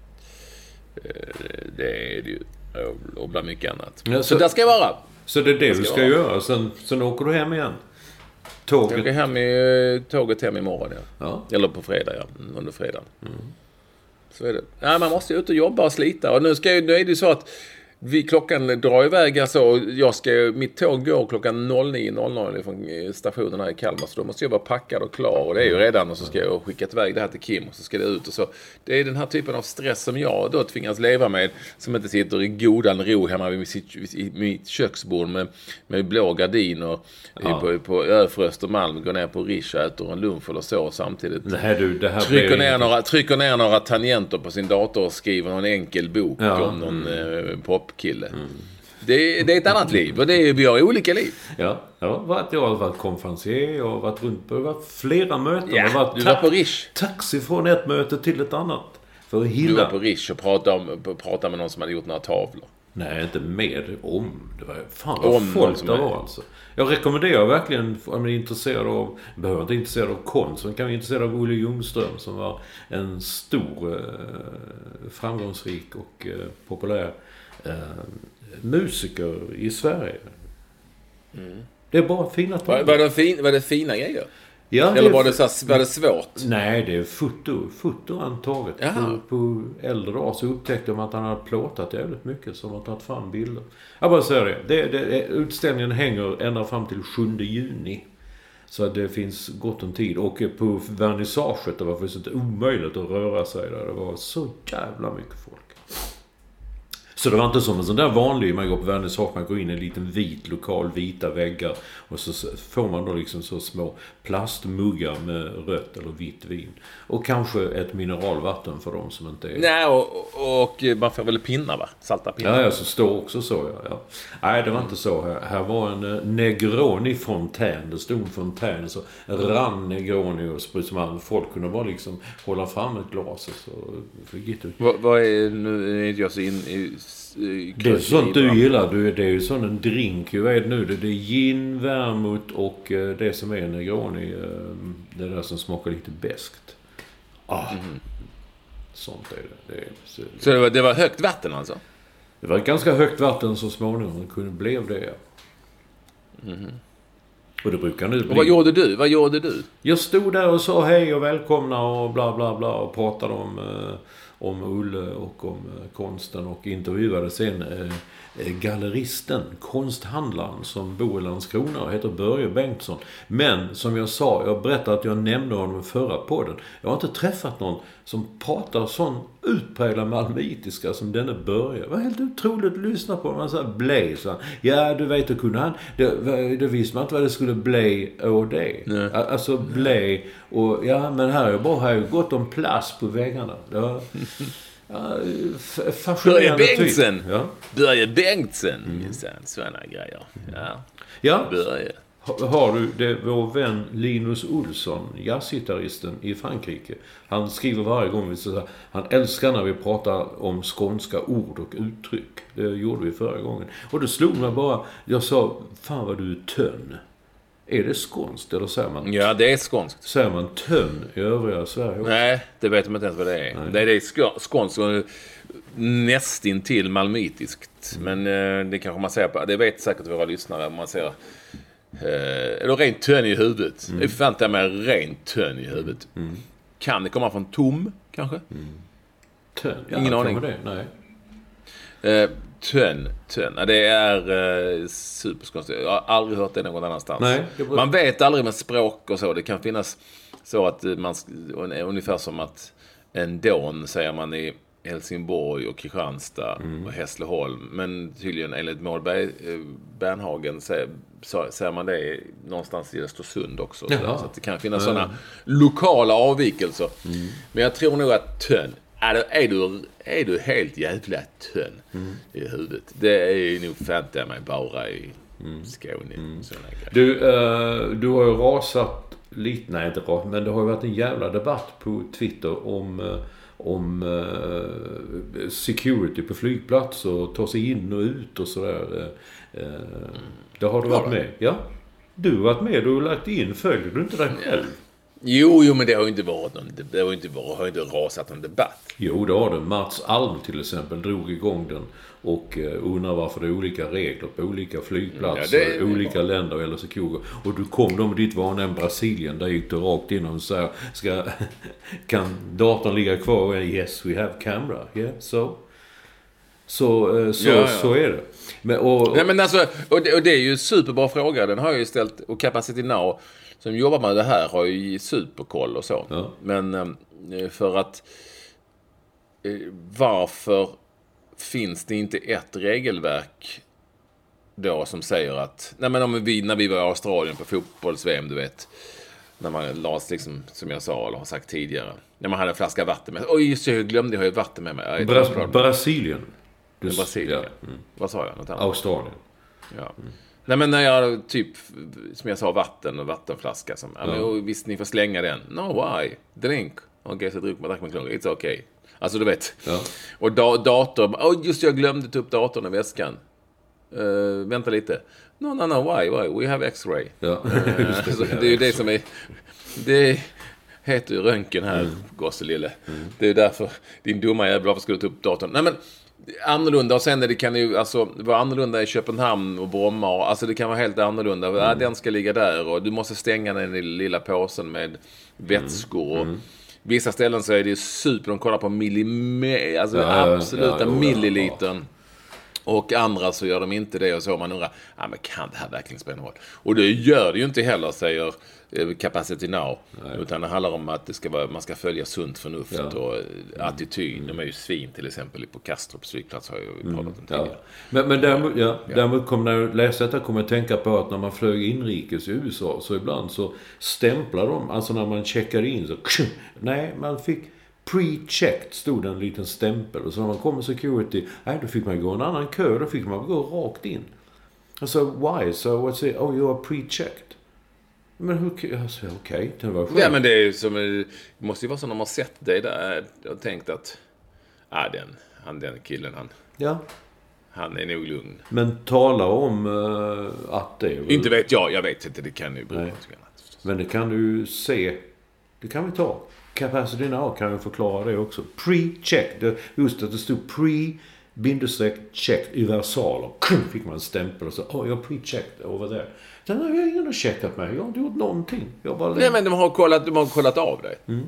Det är det ju. Och bland mycket annat. Ja, så, så där ska jag vara. Så det är det, det ska du ska vara. göra. Sen, sen åker du hem igen. Tåget. Jag åker hem i, tåget hem imorgon, ja. ja. Eller på fredag, ja. Under fredagen. Mm. Så är det. Ja, man måste ju ut och jobba och slita. Och nu, ska jag, nu är det ju så att vi klockan drar iväg. Alltså, jag ska, mitt tåg går klockan nio noll noll från stationen här i Kalmar. Så då måste jag vara packad och klar. Och det är ju redan. Och så ska jag skicka iväg det här till Kim. Och så ska det ut och så. Det är den här typen av stress som jag då tvingas leva med. Som inte sitter i godan ro hemma vid mitt, vid mitt köksbord. Med, med blå gardiner. Ja. På, på Öfre Östermalm. Går ner på Rish, äter en lunch eller så. Samtidigt det här, du, det här trycker, ner några, trycker ner några tangenter på sin dator. Och skriver någon enkel bok ja. om någon mm. eh, popkille. Mm. Det, det är ett annat liv. Och det är, vi har olika liv. Ja, jag har varit, jag har varit konferencier. Jag har varit runt på, jag har varit flera möten. Ja, jag har varit du var på Rish. Taxi från ett möte till ett annat. För att du var på Rish och pratade, om, pratade med någon som hade gjort några tavlor. Nej, inte med. Om. Det var fan vad om folk det var alltså. Jag rekommenderar verkligen, om man är intresserad av, behöver inte intresserad av konst, man kan vara intresserad av Olle Ljungström som var en stor, eh, framgångsrik och eh, populär eh, musiker i Sverige. Mm. Det är bara fina var, var, det fin, var det fina grejer? Ja, eller var det, så, var det svårt? Nej, det är foto. Foto antaget. På, på äldre dag så upptäckte de att han hade plåtat jävligt mycket som har tagit fram bilder. Jag bara säger det. det, det utställningen hänger ända fram till sjunde juni. Så det finns gott om tid. Och på vernissaget det var faktiskt omöjligt att röra sig där. Det var så jävla mycket folk. Så det var inte som en sån där vanlig, man går på vernissage, man går in i en liten vit lokal, vita väggar och så får man då liksom så små plastmuggar med rött eller vitt vin. Och kanske ett mineralvatten för dem som inte är... Nej, och, och man får väl pinnar va? Salta pinnar. Ja, ja, så står också så, ja. ja. Nej, det var inte så här. Här var en Negroni-fontän. Det stod en fontän så rann Negroni och som man, folk kunde bara liksom hålla fram ett glas och så gick ut. Vad, vad är nu är jag så in i... Det är sånt du gillar. Det är ju sån en drink. Jag vet nu. Det är gin, vermouth och det som är Negroni. Det där som smakar lite beskt. Ah, mm. Sånt är det. det är, så så det var, det var högt vatten alltså? Det var ett ganska högt vatten så småningom. Det kunde blev det. Mm. Och det brukar nu bli. Och vad gjorde du? Vad gjorde du? Jag stod där och sa hej och välkomna och bla bla bla och pratade om... Eh, om Ulle och om eh, konsten och intervjuade sen eh, galleristen, konsthandlaren som bor i Landskrona och heter Börje Bengtsson. Men som jag sa, jag berättade att jag nämnde honom i förra podden. Jag har inte träffat någon som pratar sån utpräglad malmöitiska som denne Börje. Det var helt otroligt att lyssna på. Man sa blä, så ja du vet, det kunde han. Det, det visste man inte vad det skulle blä och det. Nej. Alltså blä och ja, men här är bara här gått om plats på väggarna. Ja. Ja, Börje Bengtsson. Typ. Ja. Börje Bengtsson. Mm. Sådana grejer. Ja. Ja. Börje. Har du det, vår vän Linus Olsson, jazzgitarristen i Frankrike. Han skriver varje gång vi säger han älskar när vi pratar om skånska ord och uttryck. Det gjorde vi förra gången. Och det slog mig bara, jag sa, fan vad du är tönn. Är det skånskt eller säger man? Ja, det är skånskt. Säger man tönn i övriga Sverige också? Nej, det vet man inte ens vad det är. Nej. Det är det skånskt och nästintill malmöitiskt. Mm. Men eh, det kanske man säger på, det vet säkert våra lyssnare om man säger eh, eller rent tönn i huvudet. Mm. Det förväntar mig rent tönn i huvudet. Mm. Kan det komma från tom, kanske? Mm. Tönn? Ja, ingen aning. Det? Nej. Eh, tönn, tönn. Ja, det är eh, superskonstigt. Jag har aldrig hört det någon annanstans. Nej, det blir... Man vet aldrig med språk och så. Det kan finnas så att man, ungefär som att en dån säger man i Helsingborg och Kristianstad mm. och Hässleholm. Men tydligen enligt Målberg, eh, Bernhagen säger, så, säger man det någonstans i Östersund också. Så, så att det kan finnas mm. sådana lokala avvikelser. Mm. Men jag tror nog att tönn, är, är, du, är du helt jävla tönn mm. i huvudet? Det är nog fanta mig bara i mm. Skåne. Mm. Du, uh, du har ju rasat lite, nej inte rasat, men det har ju varit en jävla debatt på Twitter om... Uh, om uh, security på flygplats och ta sig in och ut och sådär. Uh, det har du varit med. Ja. Du har varit med, du har lagt in, följer du inte dig själv? Jo, jo, men det har ju inte varit någon, det har ju inte varit, har inte rasat någon debatt. Jo, det har det. Mats Alm till exempel drog igång den och uh, undrar varför det är olika regler på olika flygplatser, ja, det är, olika det länder eller security. Och du kom då med ditt vanliga Brasilien, där gick du rakt in och sa, ska, kan datorn ligga kvar? Yes, we have camera. Yeah, so... Så, uh, så, ja, ja. så är det. Men, och, och... Nej, men alltså, och det, och det är ju en superbra fråga. Den har jag ju ställt, och Capacity Now som jobbar med det här har ju superkoll och så. Ja. Men eh, för att eh, varför finns det inte ett regelverk då som säger att nej, men om vi, när vi var i Australien på fotbolls-V M, du vet, när man las liksom, som jag sa eller har sagt tidigare, när man hade en flaska vatten med. Oj, så jag glömde, jag har ju vatten med mig. Bra- Brasilien. Du, Brasilien. Ja. Mm. Vad sa jag? Något annat? Australien. Ja. Mm. Nej, men när jag typ, som jag sa, vatten och vattenflaska. Som, ja. Men, visst, ni får slänga den. No, why? Drink. Okej, okay, så drick man, drack man klunga. It's okay. Alltså, du vet. Ja. Och da- dator. Oh, just jag glömde ta upp datorn i väskan. Uh, vänta lite. No, no, no, why? Why? We have X-ray. Ja. Uh, det, det är ju det som är... Det heter ju röntgen här, mm. gosselille. Mm. Det är ju därför din dumma jävla varför skulle ta upp datorn. Nej, men annorlunda. Och sen är det kan ju alltså vara annorlunda i Köpenhamn och Bromma. Och, alltså det kan vara helt annorlunda. Mm. Ja, den ska ligga där och du måste stänga den i lilla påsen med vätskor. Mm. Mm. Vissa ställen så är det super. De kollar på millimeter, alltså ja, absoluta ja, ja, millilitern. Ja. Och andra så gör de inte det och så man undrar, ja, men kan det här verkligen spela någon roll? Och det gör det ju inte heller, säger Capacity Now. Nej. Utan det handlar om att det ska vara, man ska följa sunt förnuft ja. och attityd. Mm. De är ju svin till exempel på Kastrups flygplats har jag ju pratat om tidigare. Ja. Men, men däremot, ja, ja. däremot kommer när jag läser detta kommer jag tänka på att när man flög inrikes i U S A så ibland så stämplar de, alltså när man checkar in så nej, man fick pre-checked stod en liten stämpel och så när man kom med security, nej, då fick man gå en annan kö, då fick man gå rakt in. Alltså, why? So what's it? Oh, you are pre-checked. Men hur, alltså, okej, okay, det var skönt. Ja, men det är ju som, det måste ju vara så när man sett dig där och tänkt att, ja, den, han, den killen, han, ja. han är nog lugn. Men tala om uh, att det är väl... Inte vet jag, jag vet inte, det kan ju bero på något annat. Men det kan du se, det kan vi ta. Capacity Now kan jag förklara det också. Pre-check, just att det stod pre bindestreck check i versaler. Fick man en stämpel och så, oh, jag pre-checked over there. Sen har jag ingen checkat mig, jag har inte gjort någonting. Jag bara nej, men de har kollat, de har kollat av dig. Mm.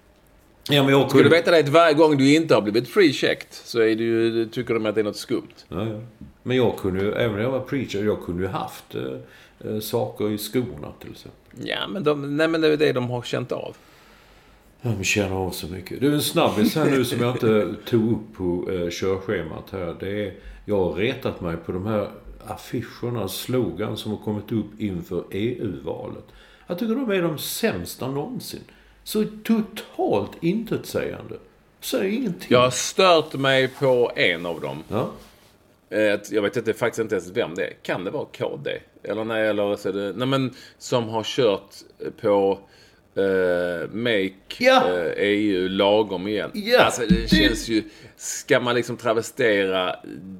Ja, men jag skulle kunde... veta det att varje gång du inte har blivit pre-checked så är det ju, tycker de att det är något skumt. Ja, ja. Men jag kunde ju, även när jag var pre-checked, jag kunde ju haft äh, saker i skorna till exempel. Ja, men, de, nej, men det är det de har känt av. Ja, men känner av så mycket. Det är en snabbis här nu som jag inte tog upp på eh, körschemat här. Det är, jag har retat mig på de här affischerna, slogan som har kommit upp inför E U-valet. Jag tycker de är de sämsta någonsin. Så totalt intetsägande. Säger ingenting. Jag har stört mig på en av dem. Ja. Jag vet inte, faktiskt inte ens vem det är. Kan det vara K D? Eller nej, eller så är det... Nej, men som har kört på... Uh, make ja. uh, E U lagom igen. Ja. Alltså det känns ju, ska man liksom travestera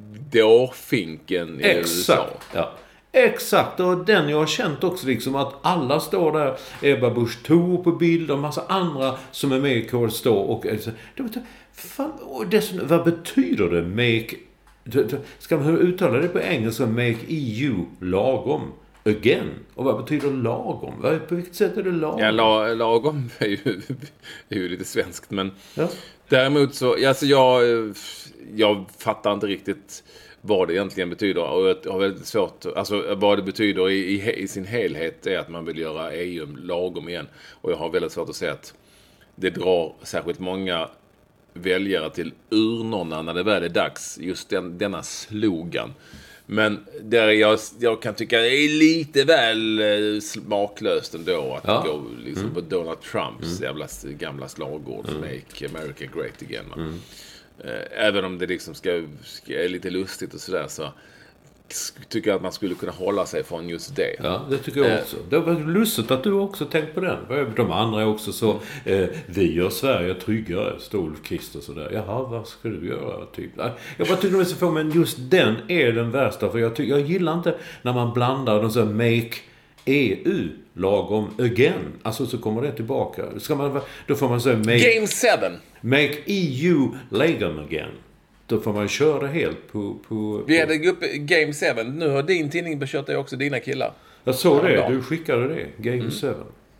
dårfinken i exakt. U S A. Ja. Exakt, och den jag har känt också liksom att alla står där, Ebba Busch Thor på bild och massa andra som är med i K D står och det, fan, och dessutom, vad betyder det make, ska man uttala det på engelska, make E U lagom again? Och vad betyder lagom? På vilket sätt är det lagom? Ja, la, lagom är ju, är ju lite svenskt. Men ja. Däremot så, alltså jag, jag fattar inte riktigt vad det egentligen betyder. Och jag har väldigt svårt, alltså vad det betyder i, i, i sin helhet är att man vill göra E U lagom igen. Och jag har väldigt svårt att säga att det drar särskilt många väljare till urnorna när det väl är dags. Just den, denna slogan. Men där jag, jag kan tycka det är lite väl smaklöst ändå att ja. gå liksom mm. på Donald Trumps mm. jävla gamla slagord mm. Make America Great Again. Mm. Även om det liksom ska, ska är lite lustigt och sådär så tycker jag att man skulle kunna hålla sig från just det. Ja, det tycker jag också. Det var lustigt att du också tänkt på den. De andra är också så eh, vi gör Sverige tryggare, Stolfkist och sådär. Jaha, vad ska du göra? Typ. Jag bara tycker det är så få, men just den är den värsta. För jag, tycker, jag gillar inte när man blandar de så make E U lagom again. Alltså så kommer det tillbaka. Ska man, då får man säga make, Game seven. Make E U lagom again. Då får man köra helt på... på Vi hade upp Game seven. Nu har din tidning bekört dig också, dina killar. Jag såg det. Du skickade det. Game mm. seven.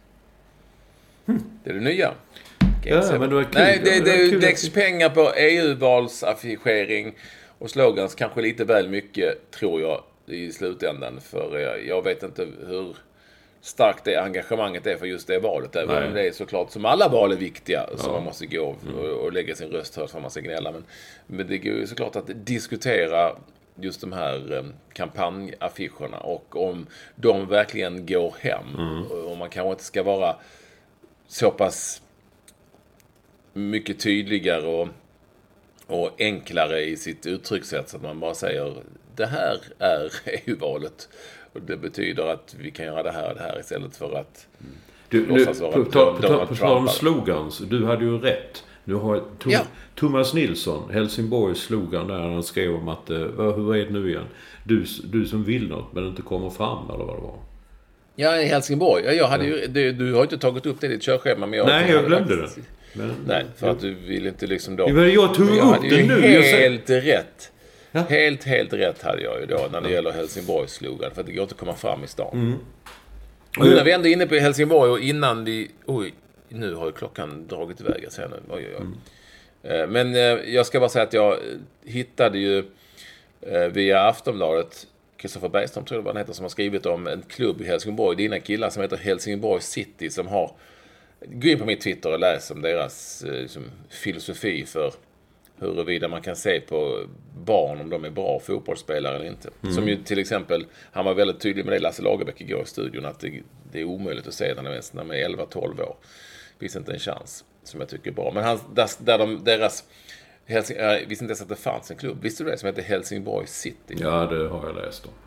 Hm. Det är det nya. Game ja, men det var kul. Nej, det, det, det, det läggs pengar på E U-valsaffischering och slogans kanske lite väl mycket, tror jag, i slutändan. För jag, jag vet inte hur starkt det engagemanget är för just det valet. Även om det är såklart som alla val är viktiga så ja. man måste gå och, och, och lägga sin röst för att man ska gnälla. Men, men det går ju såklart att diskutera just de här eh, kampanjaffischerna och om de verkligen går hem. Mm. Och man kanske inte ska vara så pass mycket tydligare och och enklare i sitt uttryckssätt, så att man bara säger det här är E U-valet och det betyder att vi kan göra det här och det här istället för att du, nu, på, på, på, på tal om slogans, du hade ju rätt. Nu har Tom, ja. Thomas Nilsson, Helsingborgs slogan där han skrev om att hur är det nu igen? Du, du som vill något men inte kommer fram, eller vad det var. Ja, i Helsingborg. Ja, jag hade ju, du, du har inte tagit upp det i ditt körschema, men jag... Nej, jag glömde det. Men, Nej, för jag, att du vill inte liksom då... Men jag tog jag upp det nu. Helt jag rätt. Ja. Helt, helt rätt hade jag ju då när det ja. gäller Helsingborgs slogan. För att det går inte att komma fram i stan. Mm. Och nu när vi ändå är inne på Helsingborg och innan vi... Oj, nu har ju klockan dragit iväg. Jag säger nu. Oj, oj, oj. Mm. Men jag ska bara säga att jag hittade ju via Aftonbladet Kristoffer Bergström, tror jag vad han heter, som har skrivit om en klubb i Helsingborg. Dina killar som heter Helsingborg City, som har... Gå in på mitt Twitter och läs om deras liksom, filosofi för huruvida man kan se på barn om de är bra fotbollsspelare eller inte. Mm. Som ju till exempel, han var väldigt tydlig med det, Lasse Lagerbäck igår i studion, att det, det är omöjligt att se när de är elva tolv år. Det finns inte en chans, som jag tycker är bra. Men han, där, där de, deras... Helsing, jag visste inte ens att det fanns en klubb. Visste du det, som heter Helsingborg City? Ja, det har jag läst om.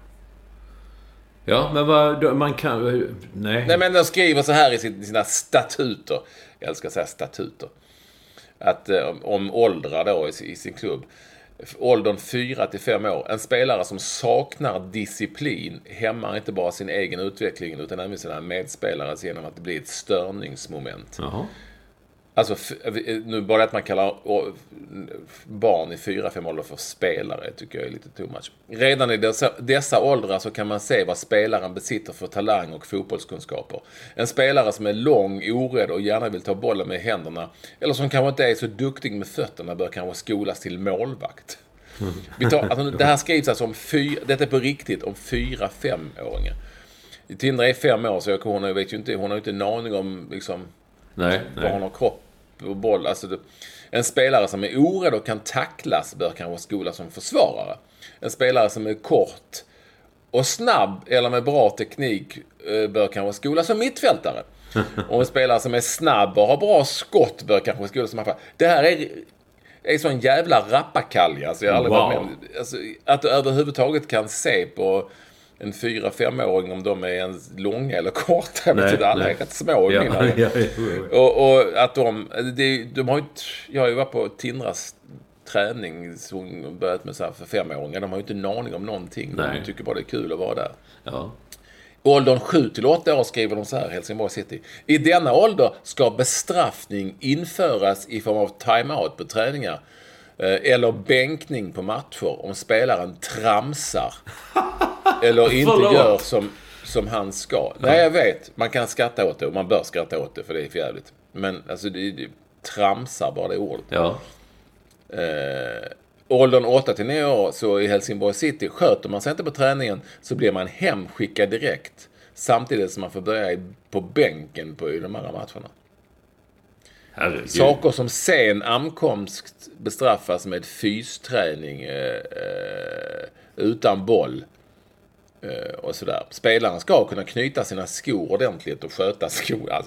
Ja, men vad man kan... Nej. Nej, men de skriver så här i sina statuter. Jag älskar att säga statuter. Att om åldrar då i, i sin klubb. Åldern fyra till fem år. En spelare som saknar disciplin hämmar inte bara sin egen utveckling utan även sina medspelare genom att det blir ett störningsmoment. Jaha. Alltså, nu bara att man kallar barn i fyra fem åldrar för spelare tycker jag är lite too much. Redan i dessa, dessa åldrar så kan man se vad spelaren besitter för talang och fotbollskunskaper. En spelare som är lång, orädd och gärna vill ta bollen med händerna, eller som kanske inte är så duktig med fötterna, bör kanske skolas till målvakt. Vi tar, alltså, det här skrivs alltså om fyra, detta är på riktigt, om fyra femåringar. Tindra är fem år, så jag, hon, vet ju inte, hon har ju inte en aning om liksom, nej, vad hon har kropp och boll. Alltså det, en spelare som är orädd och kan tacklas bör kanske skolas som försvarare. En spelare som är kort och snabb eller med bra teknik bör kanske skolas som mittfältare. Och en spelare som är snabb och har bra skott bör kanske skolas som anfallare. Det här är, är sån jävla rappakalja. Alltså jag har aldrig wow. varit med. Alltså, att du överhuvudtaget kan se på en fyra femåring om de är en långa eller korta. Jag vet inte, alla är rätt små. Ja, ja, ja, ja. Och, och att de, de, de har ju inte, jag har ju varit på Tindras träning som börjat med så här för femåringar. De har ju inte en aning om någonting. Nej. De tycker bara det är kul att vara där. Ja. Åldern sju till åtta år skriver de så här, Helsingborg City. I denna ålder ska bestraffning införas i form av timeout på träningar eller bänkning på matcher om spelaren tramsar eller inte gör som, som han ska. Ja. Nej, jag vet. Man kan skratta åt det och man bör skratta åt det för det är för jävligt. Men alltså, det, det tramsar bara det ordet. Ja. Eh, åldern åtta till nio år så i Helsingborg City sköter man sig inte på träningen så blir man hemskickad direkt. Samtidigt som man får börja på bänken på de här matcherna. Herregud. Saker som sen ankomst bestraffas med fysträning eh, eh, utan boll eh, och sådär. Spelaren ska kunna knyta sina skor ordentligt och sköta skor. Alltså.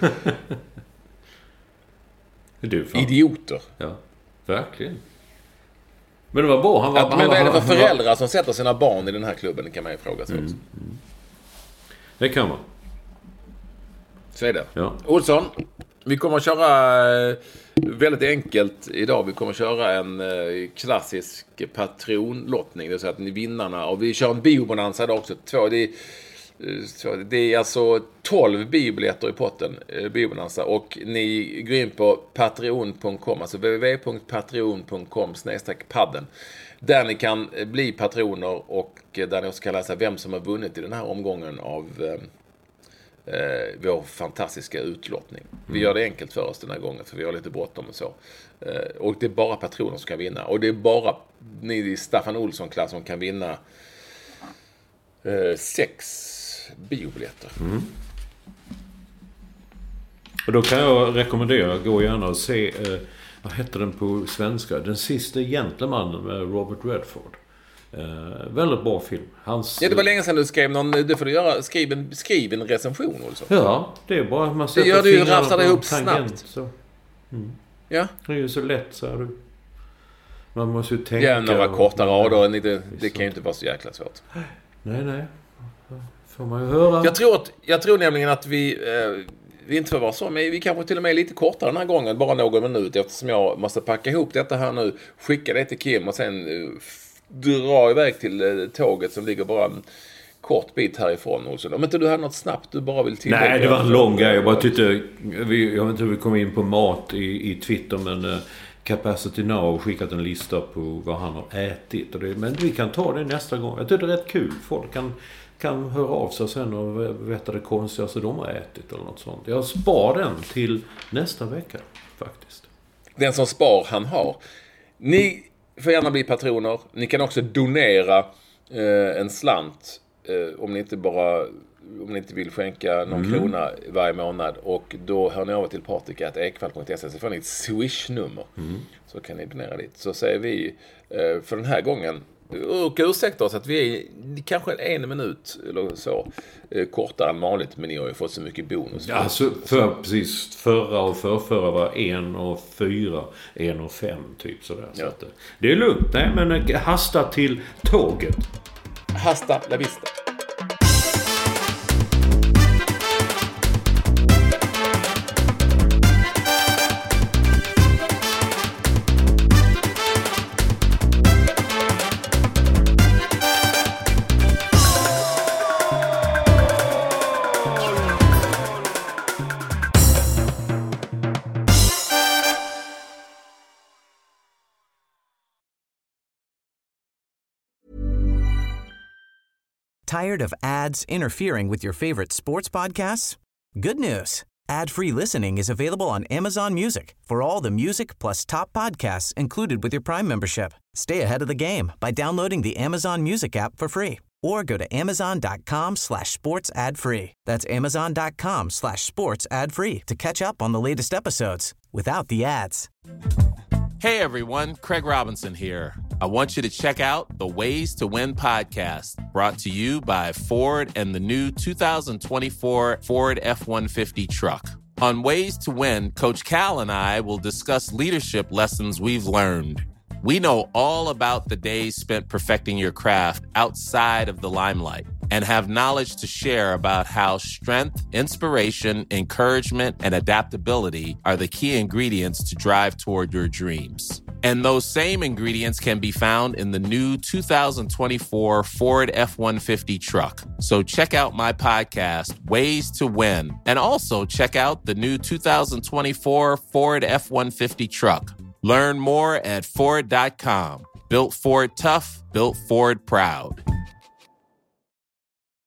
Du, idioter. Ja, verkligen. Men det var bra. Han var, att, men vad är det för föräldrar var... som sätter sina barn i den här klubben? Det kan man ju fråga sig mm, också. Mm. Det kan man. Så är det. Ja. Olsson, vi kommer att köra väldigt enkelt idag. Vi kommer att köra en klassisk patronlottning. Det vill säga att ni vinnarna, och vi kör en biobonanza idag också. Två, det är, det är alltså tolv biobiljetter i potten, biobonanza. Och ni går in på patreon punkt com, alltså w w w punkt patreon punkt com snedstreck padden. Där ni kan bli patroner och där ni också kan läsa vem som har vunnit i den här omgången av Eh, vår fantastiska utlottning. Vi gör det enkelt för oss den här gången för vi har lite bråttom och så. Eh, och det är bara patroner som kan vinna. Och det är bara ni i Staffan Olsson-klass som kan vinna eh, sex biobiljetter. Mm. Och då kan jag rekommendera, gå gärna och se, eh, vad heter den på svenska? Den sista gentlemannen med Robert Redford. Uh, väldigt bra film. Hans, ja, det var länge sedan du skrev någon. Det får du göra. Skriv en, skriv en recension också. Ja, det är bara man sätter det gör du, rafsar det ihop tangent, snabbt. Så. Mm. Ja. Det är ju så lätt, så är du. Man måste ju tänka... Ja, några korta rader. Det, det kan ju inte vara så jäkla svårt. Nej, nej. Får man ju höra. Jag tror, att, jag tror nämligen att vi... Eh, vi inte får vara så, men vi kanske till och med är lite kortare den här gången. Bara någon minut, eftersom jag måste packa ihop detta här nu. Skicka det till Kim och sen uh, dra iväg till uh, tåget som ligger bara en kort bit härifrån. Olsson. Om inte du har något snabbt du bara vill tillägga. Nej, det var en lång grej. Jag bara tyckte... Vi, jag vet inte hur vi kom in på mat i, i Twitter, men... Uh, Capacity Now har skickat en lista på vad han har ätit. Och det, men vi kan ta det nästa gång. Jag tycker det är rätt kul. Folk kan... kan höra av sig sen och veta det konstigaste de har ätit eller något sånt. Jag spar den till nästa vecka faktiskt. Den som spar han har. Ni får gärna bli patroner. Ni kan också donera eh, en slant eh, om ni inte bara om ni inte vill skänka någon mm. krona varje månad. Och då hör ni av er till patrik at ekvall punkt se så får ni ett swish-nummer. Mm. Så kan ni donera dit. Så säger vi eh, för den här gången och ursäkta oss att vi är kanske en minut eller så eh, kortare än vanligt, men ni har ju fått så mycket bonus. Ja, alltså för, precis. Förra och förrförra var en och fyra, en och fem typ sådär. Ja. Så att, det är lugnt. Nej, men hasta till tåget. Hasta la vista. Tired of ads interfering with your favorite sports podcasts? Good news. Ad-free listening is available on Amazon Music for all the music plus top podcasts included with your Prime membership. Stay ahead of the game by downloading the Amazon Music app for free or go to amazon.com slash sports ad free. That's amazon.com slash sports ad free to catch up on the latest episodes without the ads. Hey everyone, Craig Robinson here. I want you to check out the Ways to Win podcast, brought to you by Ford and the new two thousand twenty-four Ford F one fifty truck. On Ways to Win, Coach Cal and I will discuss leadership lessons we've learned. We know all about the days spent perfecting your craft outside of the limelight and have knowledge to share about how strength, inspiration, encouragement, and adaptability are the key ingredients to drive toward your dreams. And those same ingredients can be found in the new two thousand twenty-four Ford F one fifty truck. So check out my podcast, Ways to Win, and also check out the new two thousand twenty-four Ford F one fifty truck. Learn more at Ford dot com. Built Ford tough, built Ford proud.